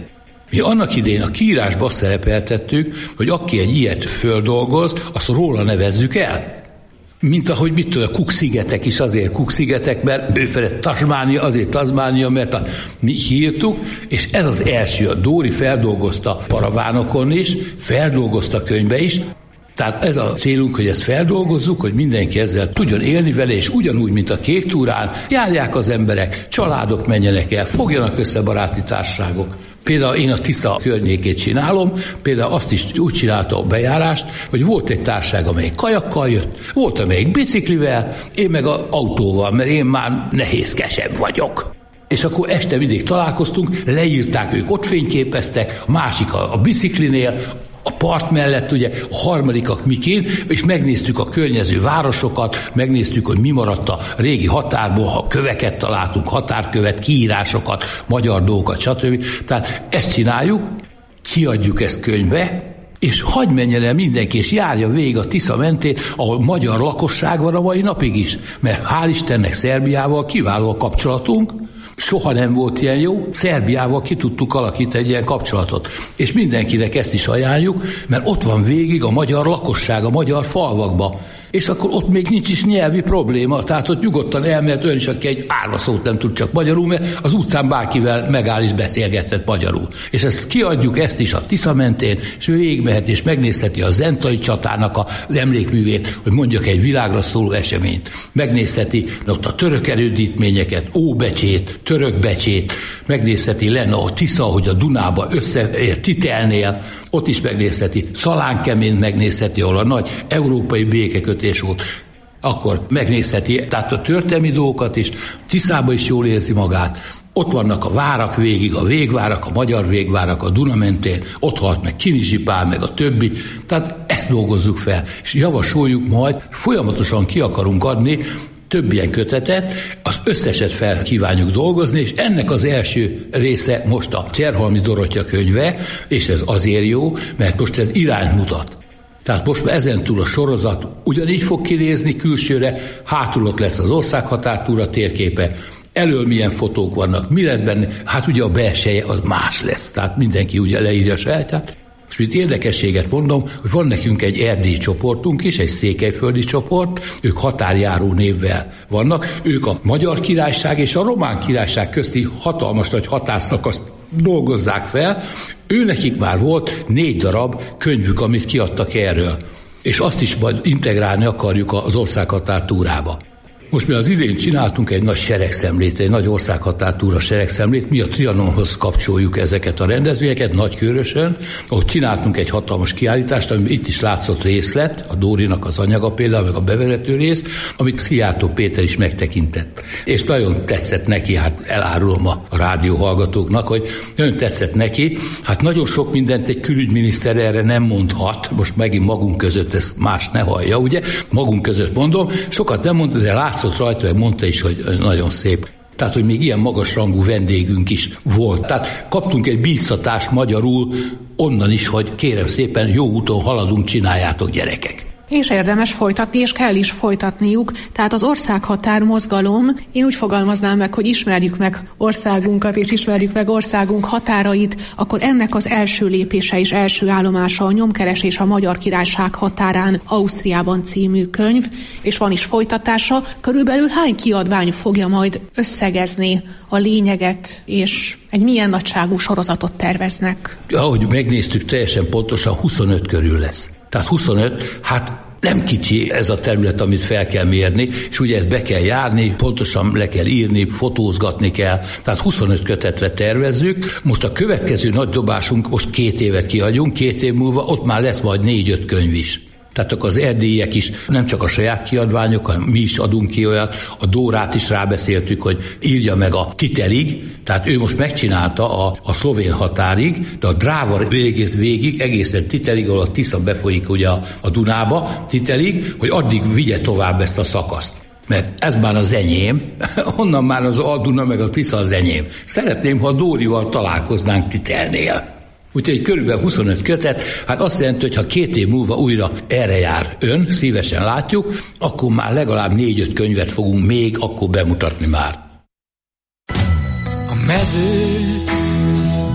Mi annak idején a kiírásba azt szerepeltettük, hogy aki egy ilyet földolgoz, azt róla nevezzük el. Mint ahogy a Cook-szigetek is azért Cook-szigetek, mert őfele Tasmánia, azért Tasmánia, mert mi írtuk, és ez az első. A Dóri feldolgozta paravánokon is, feldolgozta könyvbe is. Tehát ez a célunk, hogy ezt feldolgozzuk, hogy mindenki ezzel tudjon élni vele, és ugyanúgy, mint a Kék túrán, járják az emberek, családok menjenek el, fogjanak össze baráti társaságok. Például én a Tisza környékét csinálom, például azt is úgy csinálta a bejárást, hogy volt egy társaság, amelyik kajakkal jött, volt amelyik biciklivel, én meg az autóval, mert én már nehézkesebb vagyok. És akkor este mindig találkoztunk, leírták, ők ott fényképeztek, a másik a biciklinél, a part mellett, ugye, a harmadikak mikin, és megnéztük a környező városokat, megnéztük, hogy mi maradt a régi határból, ha köveket találtunk, határkövet, kiírásokat, magyar dolgokat, stb. Tehát ezt csináljuk, kiadjuk ezt könyvbe, és hadd menjen el mindenki, és járja végig a Tisza mentén, ahol magyar lakosság van a mai napig is. Mert hál' Istennek Szerbiával kiváló a kapcsolatunk, soha nem volt ilyen jó, Szerbiával ki tudtuk alakítani egy ilyen kapcsolatot. És mindenkinek ezt is ajánljuk, mert ott van végig a magyar lakosság, a magyar falvakba. És akkor ott még nincs is nyelvi probléma, tehát ott nyugodtan elmehet ön is, aki egy árvaszót nem tud csak magyarul, mert az utcán bárkivel megáll és beszélgethet magyarul. És ezt kiadjuk, ezt is a Tisza mentén, és ő végigmehet és megnézheti a zentai csatának az emlékművét, hogy mondjak egy világra szóló eseményt. Megnézheti ott a török erődítményeket, Óbecsét, török becsét, megnézheti lenne a Tisza, hogy a Dunába összeér Titelnél, ott is megnézheti, Szalánkeményt megnézheti, ahol a nagy európai békekötés volt, akkor megnézheti, tehát a történelmi dolgokat is, Tiszába is jól érzi magát, ott vannak a várak végig, a végvárak, a magyar végvárak, a Duna mentén, ott halt meg Kinizsi Pál, meg a többi, tehát ezt dolgozzuk fel, és javasoljuk majd, folyamatosan ki akarunk adni több ilyen kötetet, az összeset fel kívánjuk dolgozni, és ennek az első része most a Cserhalmi Dorottya könyve, és ez azért jó, mert most ez irányt mutat. Tehát most már ezentúl a sorozat ugyanígy fog kinézni külsőre, hátul ott lesz az országhatártúra térképe, elől milyen fotók vannak, mi lesz benne, hát ugye a belseje az más lesz, tehát mindenki ugye leírja sajátját. És mint érdekességet mondom, hogy van nekünk egy erdélyi csoportunk is, egy székelyföldi csoport, ők határjáró névvel vannak, ők a Magyar Királyság és a Román Királyság közti hatalmas nagy határszakaszt dolgozzák fel. Őnekik már volt 4 darab könyvük, amit kiadtak erről, és azt is majd integrálni akarjuk az országhatártúrába. Most mi az idén csináltunk egy nagy seregszemlét, egy nagy országhatártúra seregszemlét, mi a Trianonhoz kapcsoljuk ezeket a rendezvényeket, Nagykőrösön, ahol csináltunk egy hatalmas kiállítást, ami itt is látszott részlet, a Dórinak az anyaga például, meg a bevezető rész, amit Szijjártó Péter is megtekintett. És nagyon tetszett neki, hát elárulom a rádió hallgatóknak, hogy nagyon tetszett neki, hát nagyon sok mindent egy külügyminiszter erre nem mondhat, most megint magunk között ezt más ne hallja, ugye, magunk között mondom, sokat nem mond, de látszott rajta, meg mondta is, hogy nagyon szép. Tehát, hogy még ilyen magasrangú vendégünk is volt. Tehát kaptunk egy bíztatást magyarul onnan is, hogy kérem szépen, jó úton haladunk, csináljátok gyerekek. És érdemes folytatni, és kell is folytatniuk. Tehát az országhatár mozgalom, én úgy fogalmaznám meg, hogy ismerjük meg országunkat, és ismerjük meg országunk határait, akkor ennek az első lépése és első állomása a Nyomkeresés a Magyar Királyság határán Ausztriában című könyv, és van is folytatása. Körülbelül hány kiadvány fogja majd összegezni a lényeget, és egy milyen nagyságú sorozatot terveznek? Ahogy megnéztük, teljesen pontosan 25 körül lesz. Tehát 25, hát nem kicsi ez a terület, amit fel kell mérni, és ugye ezt be kell járni, pontosan le kell írni, fotózgatni kell, tehát 25 kötetre tervezzük. Most a következő nagy dobásunk, most 2 évet kiadjunk, 2 év múlva ott már lesz majd 4-5 könyv is. Tehát akkor az erdélyiek is nem csak a saját kiadványok, hanem mi is adunk ki olyat. A Dórát is rábeszéltük, hogy írja meg a Titelig, tehát ő most megcsinálta a szlovén határig, de a Dráva végig egészen Titelig, ahol a Tisza befolyik ugye a Dunába, Titelig, hogy addig vigye tovább ezt a szakaszt. Mert ez már az enyém, onnan már az a Duna meg a Tisza az enyém. Szeretném, ha a Dórival találkoznánk Titelnél. Úgyhogy körülbelül 25 kötet, hát azt jelenti, hogy ha 2 év múlva újra erre jár ön, szívesen látjuk, akkor már legalább 4-5 könyvet fogunk még akkor bemutatni már. A mező úgy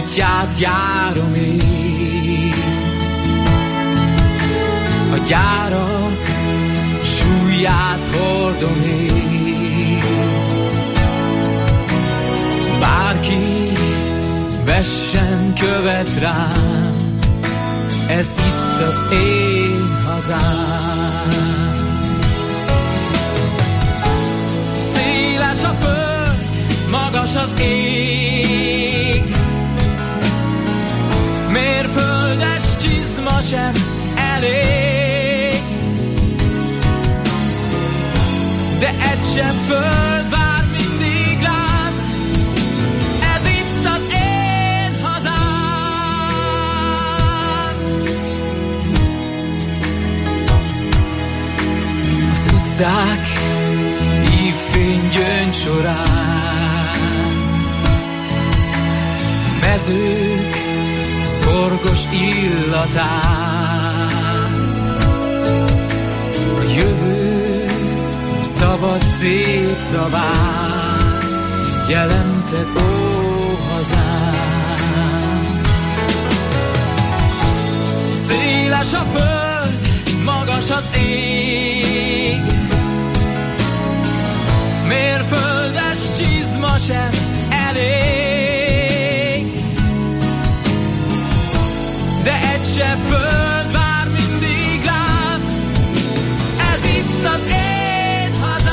útját járom én. A gyárak súlyát hordom én. Bárki vessen követ rám, ez itt az én hazám. Széles a föld, magas az ég, mérföldes csizma sem elég, de egy sem föld vár mindig rám, ez itt az én hazám. Az utcák ívfény gyöngy során, mezők szorgos illatán, a jövő szabad szép szavát jelented, ó hazám. Széles a föld, magas az ég, mérföldes csizma sem elég, de egy se föld vár mindig rám, ez itt az én hazám.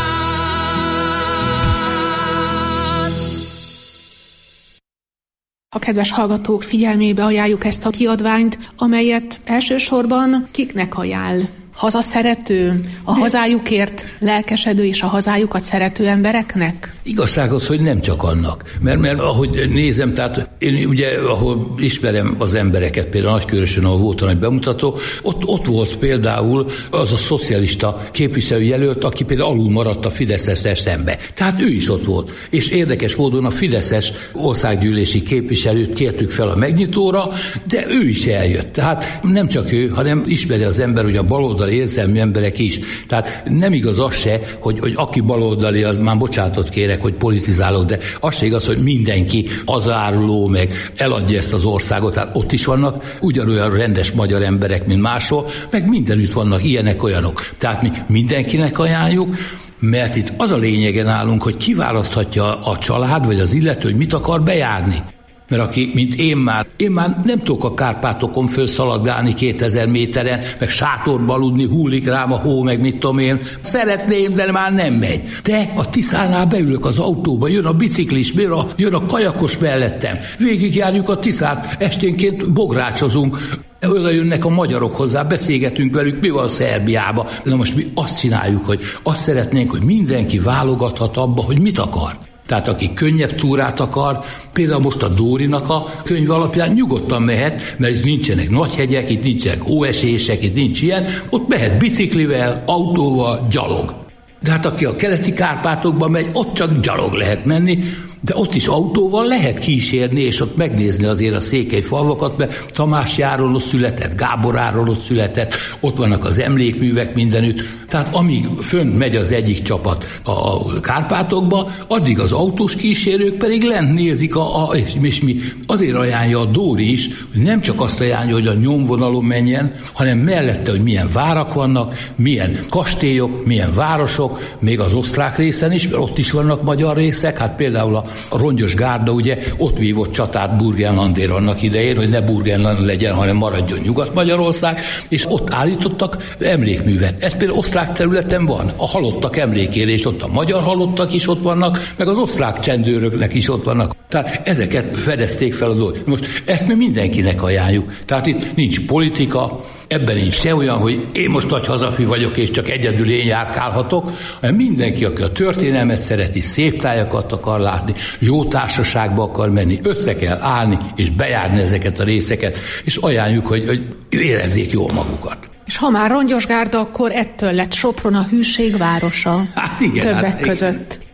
A kedves hallgatók figyelmébe ajánljuk ezt a kiadványt, amelyet elsősorban kiknek ajánl? Hazaszerető, a hazájukért lelkesedő és a hazájukat szerető embereknek? Igazság az, hogy nem csak annak. Mert ahogy nézem, tehát én ugye, ahol ismerem az embereket, például Nagykörösön, ahol volt a nagy bemutató, ott volt például az a szocialista képviselőjelölt, aki például alul maradt a Fideszes szembe. Tehát ő is ott volt. És érdekes módon a Fideszes országgyűlési képviselőt kértük fel a megnyitóra, de ő is eljött. Tehát nem csak ő, hanem ismeri az ember, hogy a baloldali érzelmű emberek is. Tehát nem igaz az se, hogy aki baloldali, az már bocsánatot kérek, hogy politizálok, de az se igaz, hogy mindenki azáruló, meg eladja ezt az országot. Tehát ott is vannak ugyanolyan rendes magyar emberek, mint máshol, meg mindenütt vannak ilyenek, olyanok. Tehát mi mindenkinek ajánljuk, mert itt az a lényegen állunk, hogy kiválaszthatja a család, vagy az illető, hogy mit akar bejárni. Mert aki, mint én már nem tudok a Kárpátokon fölszaladgálni 2000 méteren, meg sátorba aludni, hullik rám a hó, meg mit tudom én. Szeretném, de már nem megy. De a Tiszánál beülök az autóba, jön a biciklis, jön a kajakos mellettem. Végigjárjuk a Tiszát, esténként bográcsozunk. Oda jönnek a magyarok hozzá, beszélgetünk velük, mi van Szerbiában. Na most mi azt csináljuk, hogy azt szeretnénk, hogy mindenki válogathat abba, hogy mit akar. Tehát aki könnyebb túrát akar, például most a Dórinak a könyv alapján nyugodtan mehet, mert itt nincsenek nagy hegyek, itt nincsenek hóesések, itt nincs ilyen, ott mehet biciklivel, autóval, gyalog. De hát aki a keleti Kárpátokba megy, ott csak gyalog lehet menni, de ott is autóval lehet kísérni, és ott megnézni azért a székely falvakat, mert Tamás Járon ott született, Gábor Áron ott született, ott vannak az emlékművek mindenütt. Tehát amíg fönn megy az egyik csapat a Kárpátokba, addig az autós kísérők pedig lent nézik, és mi azért ajánlja a Dóri is, hogy nem csak azt ajánlja, hogy a nyomvonalon menjen, hanem mellette, hogy milyen várak vannak, milyen kastélyok, milyen városok, még az osztrák részen is, mert ott is vannak magyar részek, hát például a Rongyos Gárda ugye ott vívott csatát Burgenlandért annak idején, hogy ne Burgenland legyen, hanem maradjon Nyugat-Magyarország, és ott állítottak emlékművet. Ez például osztrák területen van, a halottak emlékére, és ott a magyar halottak is ott vannak, meg az osztrák csendőröknek is ott vannak. Tehát ezeket fedezték fel az ott. Most ezt mi mindenkinek ajánljuk. Tehát itt nincs politika, ebben nincs se olyan, hogy én most nagy hazafi vagyok, és csak egyedül én járkálhatok, hanem mindenki, aki a történelmet szereti, szép tájakat akar látni, jó társaságba akar menni, össze kell állni, és bejárni ezeket a részeket, és ajánljuk, hogy érezzék jól magukat. És ha már Rongyos Gárda, akkor ettől lett Sopron a hűség városa. Hát igen, többek között.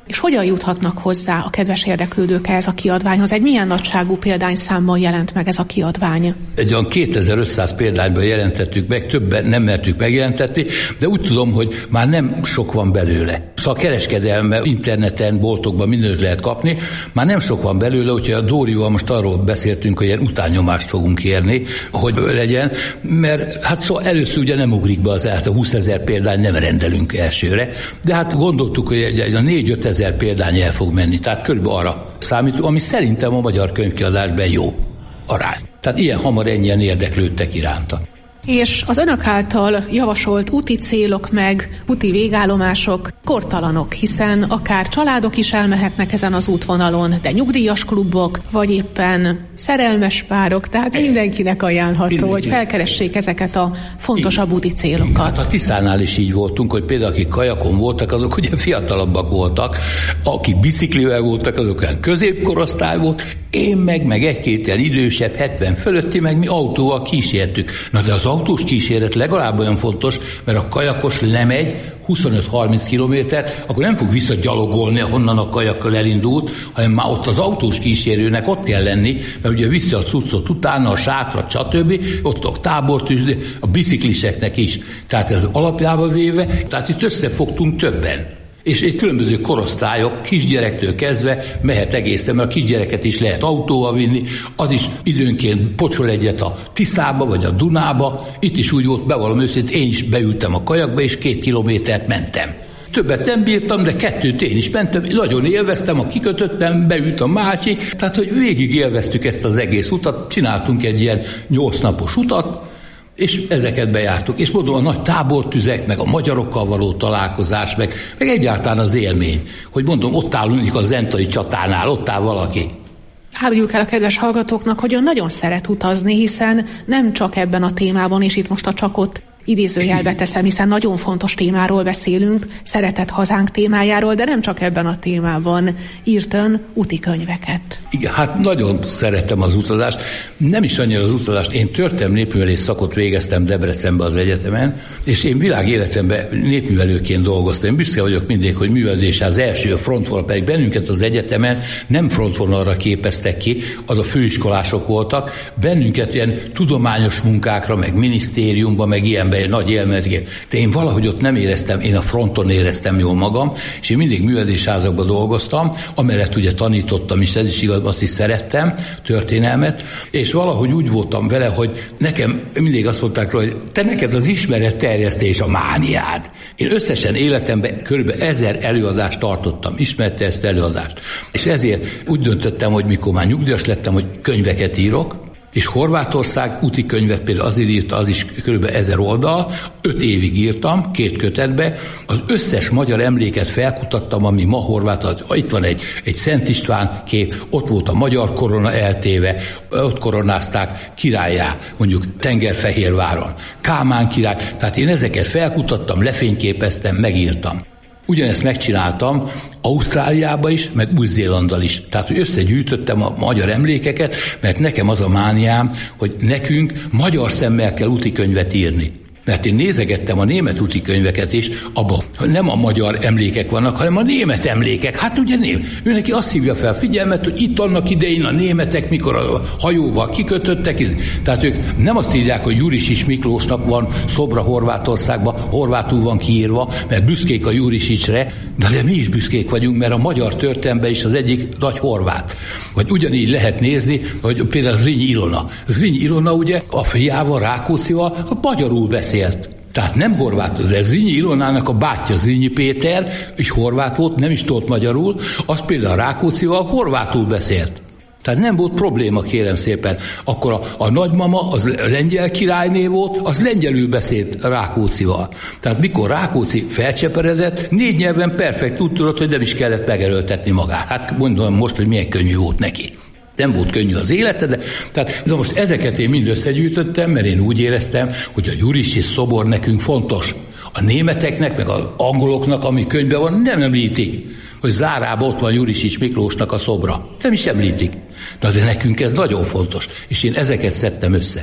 és hogyan juthatnak hozzá a kedves érdeklődők ehhez a kiadványhoz? Egy milyen nagyságú példányszámmal jelent meg ez a kiadvány? Egy olyan 2500 példányban jelentettük meg, többen nem mertük megjelentetni, de úgy tudom, hogy már nem sok van belőle. Szóval a kereskedelme, interneten, boltokban mindenütt lehet kapni, már nem sok van belőle, úgyhogy a Dórival most arról beszéltünk, hogy ilyen utánnyomást fogunk kérni, hogy legyen, mert hát szóval először ugye nem ugrik be a 20 000 példány nem rendelünk elsőre, de hát gondoltuk, hogy a 4-5 ezer példány el fog menni, tehát körülbelül arra számítunk, ami szerintem a magyar könyvkiadásban jó arány. Tehát ilyen hamar ennyien érdeklődtek iránta. És az önök által javasolt úti célok meg úti végállomások kortalanok, hiszen akár családok is elmehetnek ezen az útvonalon, de nyugdíjas klubok, vagy éppen szerelmes párok, tehát mindenkinek ajánlható, hogy felkeressék ezeket a fontosabb úti célokat. Hát a Tiszánál is így voltunk, hogy például akik kajakon voltak, azok ugye fiatalabbak voltak, akik biciklivel voltak, azok olyan középkorosztály volt, én meg egy-két ilyen idősebb, 70 fölötti, meg mi autóval kísértük. Na de az autós kíséret legalább olyan fontos, mert a kajakos lemegy 25-30 kilométert, akkor nem fog visszagyalogolni, ahonnan a kajakkal elindult, hanem már ott az autós kísérőnek ott kell lenni, mert ugye vissza a cuccot utána, a sátrat, stb. Ott a tábortűz, a bicikliseknek is. Tehát ez alapjában véve, tehát itt összefogtunk többen. És egy különböző korosztályok, kisgyerektől kezdve mehet egészen, mert a kisgyereket is lehet autóval vinni, az is időnként pocsol egyet a Tiszába vagy a Dunába. Itt is úgy volt, bevallom őszintén, én is beültem a kajakba, és 2 kilométert mentem. Többet nem bírtam, de 2-t én is mentem, nagyon élveztem, a kikötöttem, beült a másik, tehát hogy végig élveztük ezt az egész utat, csináltunk egy ilyen 8 napos utat, és ezeket bejártuk. És mondom, a nagy tábortüzek, meg a magyarokkal való találkozás, meg egyáltalán az élmény, hogy mondom, ott állunk a zentai csatánál, ott áll valaki. Áruljuk el a kedves hallgatóknak, hogy ön nagyon szeret utazni, hiszen nem csak ebben a témában, és itt most a csakot idézőjelbe teszem, hiszen nagyon fontos témáról beszélünk, szeretett hazánk témájáról, de nem csak ebben a témában írt ön úti könyveket. Igen, hát nagyon szeretem az utazást, nem is annyira az utazást, én történelmi népművelés szakot végeztem Debrecenben az egyetemen, és én világéletemben népművelőként dolgoztam. Én büszke vagyok mindig, hogy művelődés az első frontvonal, pedig bennünket az egyetemen nem frontvonalra képeztek ki, az a főiskolások voltak, bennünket ilyen tudományos munkákra, meg minisztériumban, meg ilyenben nagy élmezgét. De én valahogy ott nem éreztem, én a fronton éreztem jól magam, és én mindig művelődésházakban dolgoztam, amellett ugye tanítottam is, ez is igaz, azt is szerettem, történelmet, és valahogy úgy voltam vele, hogy nekem mindig azt mondták, hogy te neked az ismeretterjesztés a mániád. Én összesen életemben kb. 1000 előadást tartottam, ismeretterjesztő előadást. És ezért úgy döntöttem, hogy mikor már nyugdíjas lettem, hogy könyveket írok, és Horvátország úti könyvet például azért írta, az is kb. 1000 oldal, 5 évig írtam, 2 kötetbe, az összes magyar emléket felkutattam, ami ma Horvát, itt van egy Szent István kép, ott volt a magyar korona eltéve, ott koronázták királlyá, mondjuk Tengerfehérváron, Kálmán király, tehát én ezeket felkutattam, lefényképeztem, megírtam. Ugyanezt megcsináltam Ausztráliában is, meg Új-Zélanddal is. Tehát, hogy összegyűjtöttem a magyar emlékeket, mert nekem az a mániám, hogy nekünk magyar szemmel kell útikönyvet írni. Mert én nézegettem a német útikönyveket is, abban nem a magyar emlékek vannak, hanem a német emlékek. Hát ugye ő neki azt hívja fel figyelmet, hogy itt annak idején a németek, mikor a hajóval kikötöttek, tehát ők nem azt írják, hogy Jurisics Miklósnak van szobra Horvátországban, horvátul van kiírva, mert büszkék a Jurisicsre, de mi is büszkék vagyunk, mert a magyar történelemben is az egyik nagy horvát. Vagy ugyanígy lehet nézni, hogy például Zrínyi Ilona. Zrínyi Ilona ugye a fiával, Rákóczival magyarul beszélt. Tehát nem horvát, de Zrínyi Ilonának a bátyja Zrínyi Péter, és horvát volt, nem is tudott magyarul, az például Rákóczival horvátul beszélt. Tehát nem volt probléma, kérem szépen. Akkor a nagymama, az lengyel királyné volt, az lengyelül beszélt Rákóczival. Tehát mikor Rákóczi felcseperedett, 4 nyelven perfekt úgy tudott, hogy nem is kellett megerőltetni magát. Hát mondom most, hogy milyen könnyű volt neki. Nem volt könnyű az élete, de tehát, de most ezeket én mind összegyűjtöttem, mert én úgy éreztem, hogy a Jurisics szobor nekünk fontos. A németeknek, meg az angoloknak, ami könyvben van, nem említik, hogy Zárában ott van Jurisics Miklósnak a szobra. Nem is említik. De azért nekünk ez nagyon fontos, és én ezeket szedtem össze.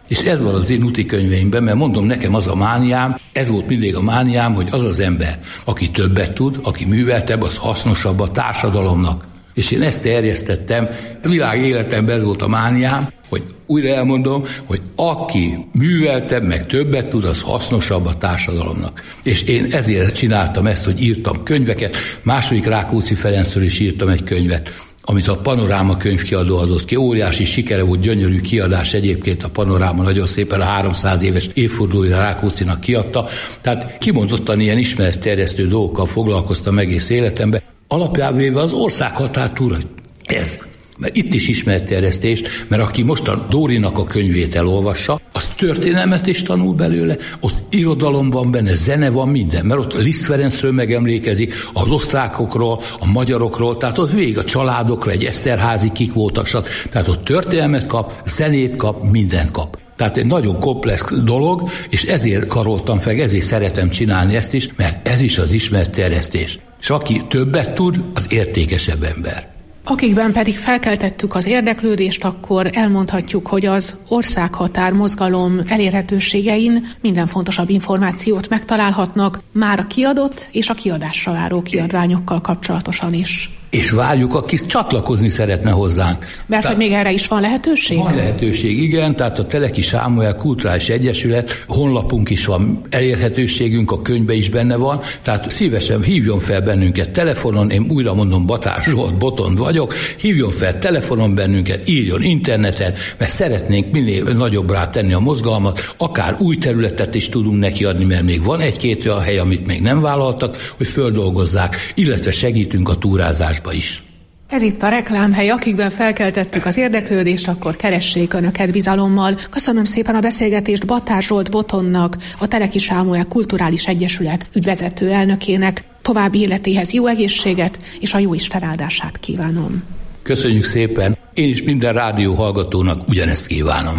És ez van az én úti könyveimben, mert mondom, nekem az a mániám, ez volt mindig a mániám, hogy az az ember, aki többet tud, aki műveltebb, az hasznosabb a társadalomnak. És én ezt terjesztettem, a világ életemben ez volt a mániám, hogy újra elmondom, hogy aki műveltebb, meg többet tud, az hasznosabb a társadalomnak. És én ezért csináltam ezt, hogy írtam könyveket, második Rákóczi Ferencről is írtam egy könyvet, amit a Panoráma könyvkiadó adott ki. Óriási sikere volt, gyönyörű kiadás egyébként, a Panoráma nagyon szépen a 300 éves évfordulóra Rákóczinak kiadta. Tehát kimondottan ilyen ismeretterjesztő dolgokkal foglalkoztam egész életemben. Alapjában véve az országhatár túra. Ez. Mert itt is ismeretterjesztés, mert aki most a Dórinak a könyvét elolvassa, az történelmet is tanul belőle, ott irodalom van benne, zene van, minden, mert ott Liszt Ferencről megemlékezik, az osztrákokról, a magyarokról, tehát ott végig a családokra, egy Eszterházy kik voltak, tehát ott történelmet kap, zenét kap, mindent kap. Tehát egy nagyon komplex dolog, és ezért karoltam fel, ezért szeretem csinálni ezt is, mert ez is az ismeretterjesztés. És aki többet tud, az értékesebb ember. Akikben pedig felkeltettük az érdeklődést, akkor elmondhatjuk, hogy az országhatár mozgalom elérhetőségein minden fontosabb információt megtalálhatnak, már a kiadott és a kiadásra váró kiadványokkal kapcsolatosan is. És várjuk, aki csatlakozni szeretne hozzánk. Mert hogy még erre is van lehetőség? Van lehetőség, igen, tehát a Teleki Sámuel Kulturális Egyesület honlapunk is van, elérhetőségünk, a könyvben is benne van, tehát szívesen hívjon fel bennünket telefonon, én újra mondom, Batár Zsolt Botond vagyok, hívjon fel telefonon bennünket, írjon interneten, mert szeretnénk minél nagyobbra tenni a mozgalmat, akár új területet is tudunk neki adni, mert még van egy-két olyan hely, amit még nem vállaltak, hogy földolgozzák, illetve segítünk a túrázásba is. Ez itt a reklámhely, akikben felkeltettük az érdeklődést, akkor keressék Önöket bizalommal. Köszönöm szépen a beszélgetést Batár Zsolt Botondnak, a Teleki Sámuel Kulturális Egyesület ügyvezető elnökének. További életéhez jó egészséget és a jóisten áldását kívánom. Köszönjük szépen, én is minden rádió hallgatónak ugyanezt kívánom.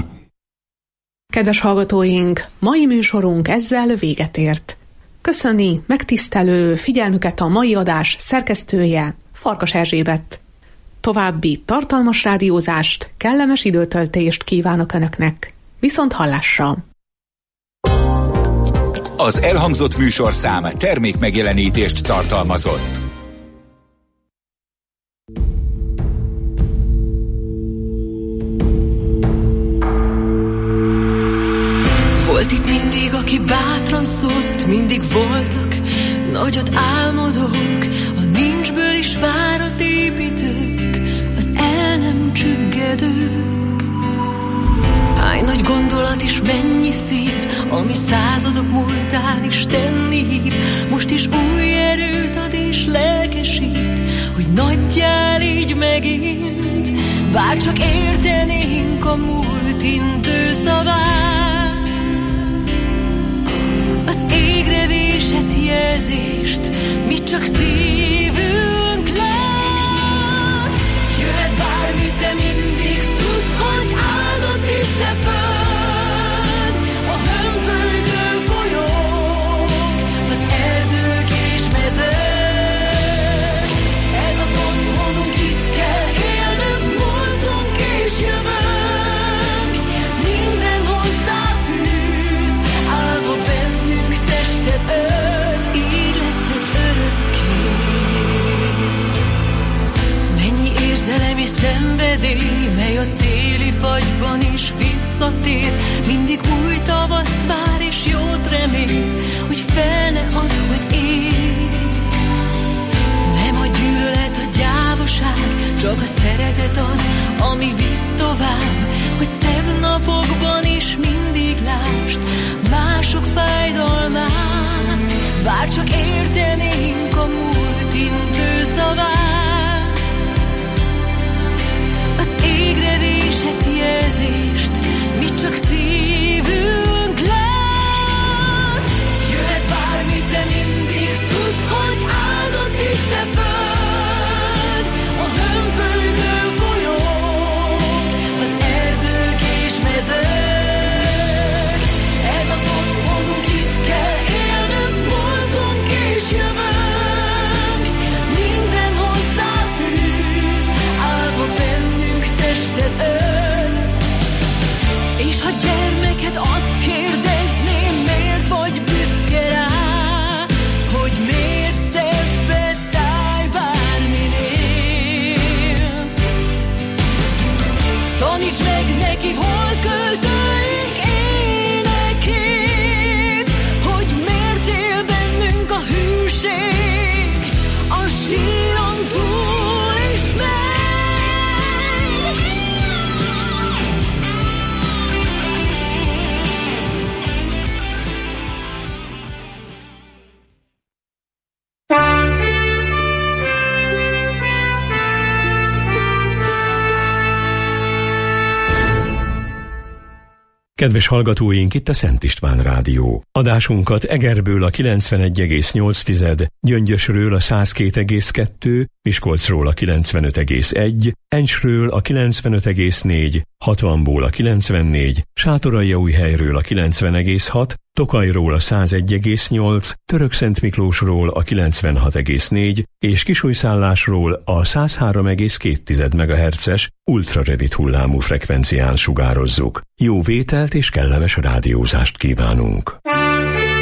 Kedves hallgatóink, mai műsorunk ezzel véget ért. Köszöni megtisztelő figyelmüket a mai adás szerkesztője, Farkas Erzsébet. További tartalmas rádiózást, kellemes időtöltést kívánok Önöknek. Viszont hallásra! Az elhangzott műsorszám termékmegjelenítést tartalmazott. Volt itt mindig, aki bátran szólt, mindig voltak nagyot álmodók, a nincsből is várat építők, az el nem csüggedők. Hány nagy gondolat és mennyi szív, ami századok múltán Isten hív, most is új erőt ad és lelkesít, hogy nagyjál így megint, bár csak értenénk a múlt intő szavát. Az égre vésett jelzést, mi csak szívünk lát. Jöhet bármi, te mindig tudd, hogy áldott itt a föld. A hömpölygő folyók, az erdők és mezők. Ez az otthonunk, itt kell élnünk, múltunk és jövőnk. Minden hozzáfűz, állva bennünk tested ölt, így lesz ez örökké. Mennyi érzelem és szenvedély, mely a téli fagyban is visszatér, mindig új tavaszt vár és jót remél, hogy fel ne add, hogy élj. Nem a gyűlölet, a gyávaság, csak a szeretet az, ami visz tovább, hogy szebb napokban is mindig lásd mások fájdalmát, bár csak értenénk a múlt intő szavát. Az égre vésett jelzést, mi csak szívünk lát. Jöhet bármi, te mindig tudd, hogy áldott itt a föld. A hömpölygő folyók, az erdők és mezők. Ez az otthonunk, itt kell élnünk, múltunk és jövőnk. Minden neki holdköltőink énekét, hogy miért él bennünk a hűség, a síron túl is megy. Kedves hallgatóink, itt a Szent István Rádió. Adásunkat Egerből a 91,8, Gyöngyösről a 102,2, Miskolcról a 95,1, Encsről a 95,4, Hatvanból a 94, Sátoraljaújhelyről a 90,6, Tokajról a 101,8, Törökszentmiklósról a 96,4 és Kisújszállásról a 103,2 MHz-es ultrarövid hullámú frekvencián sugározzuk. Jó vételt és kellemes rádiózást kívánunk!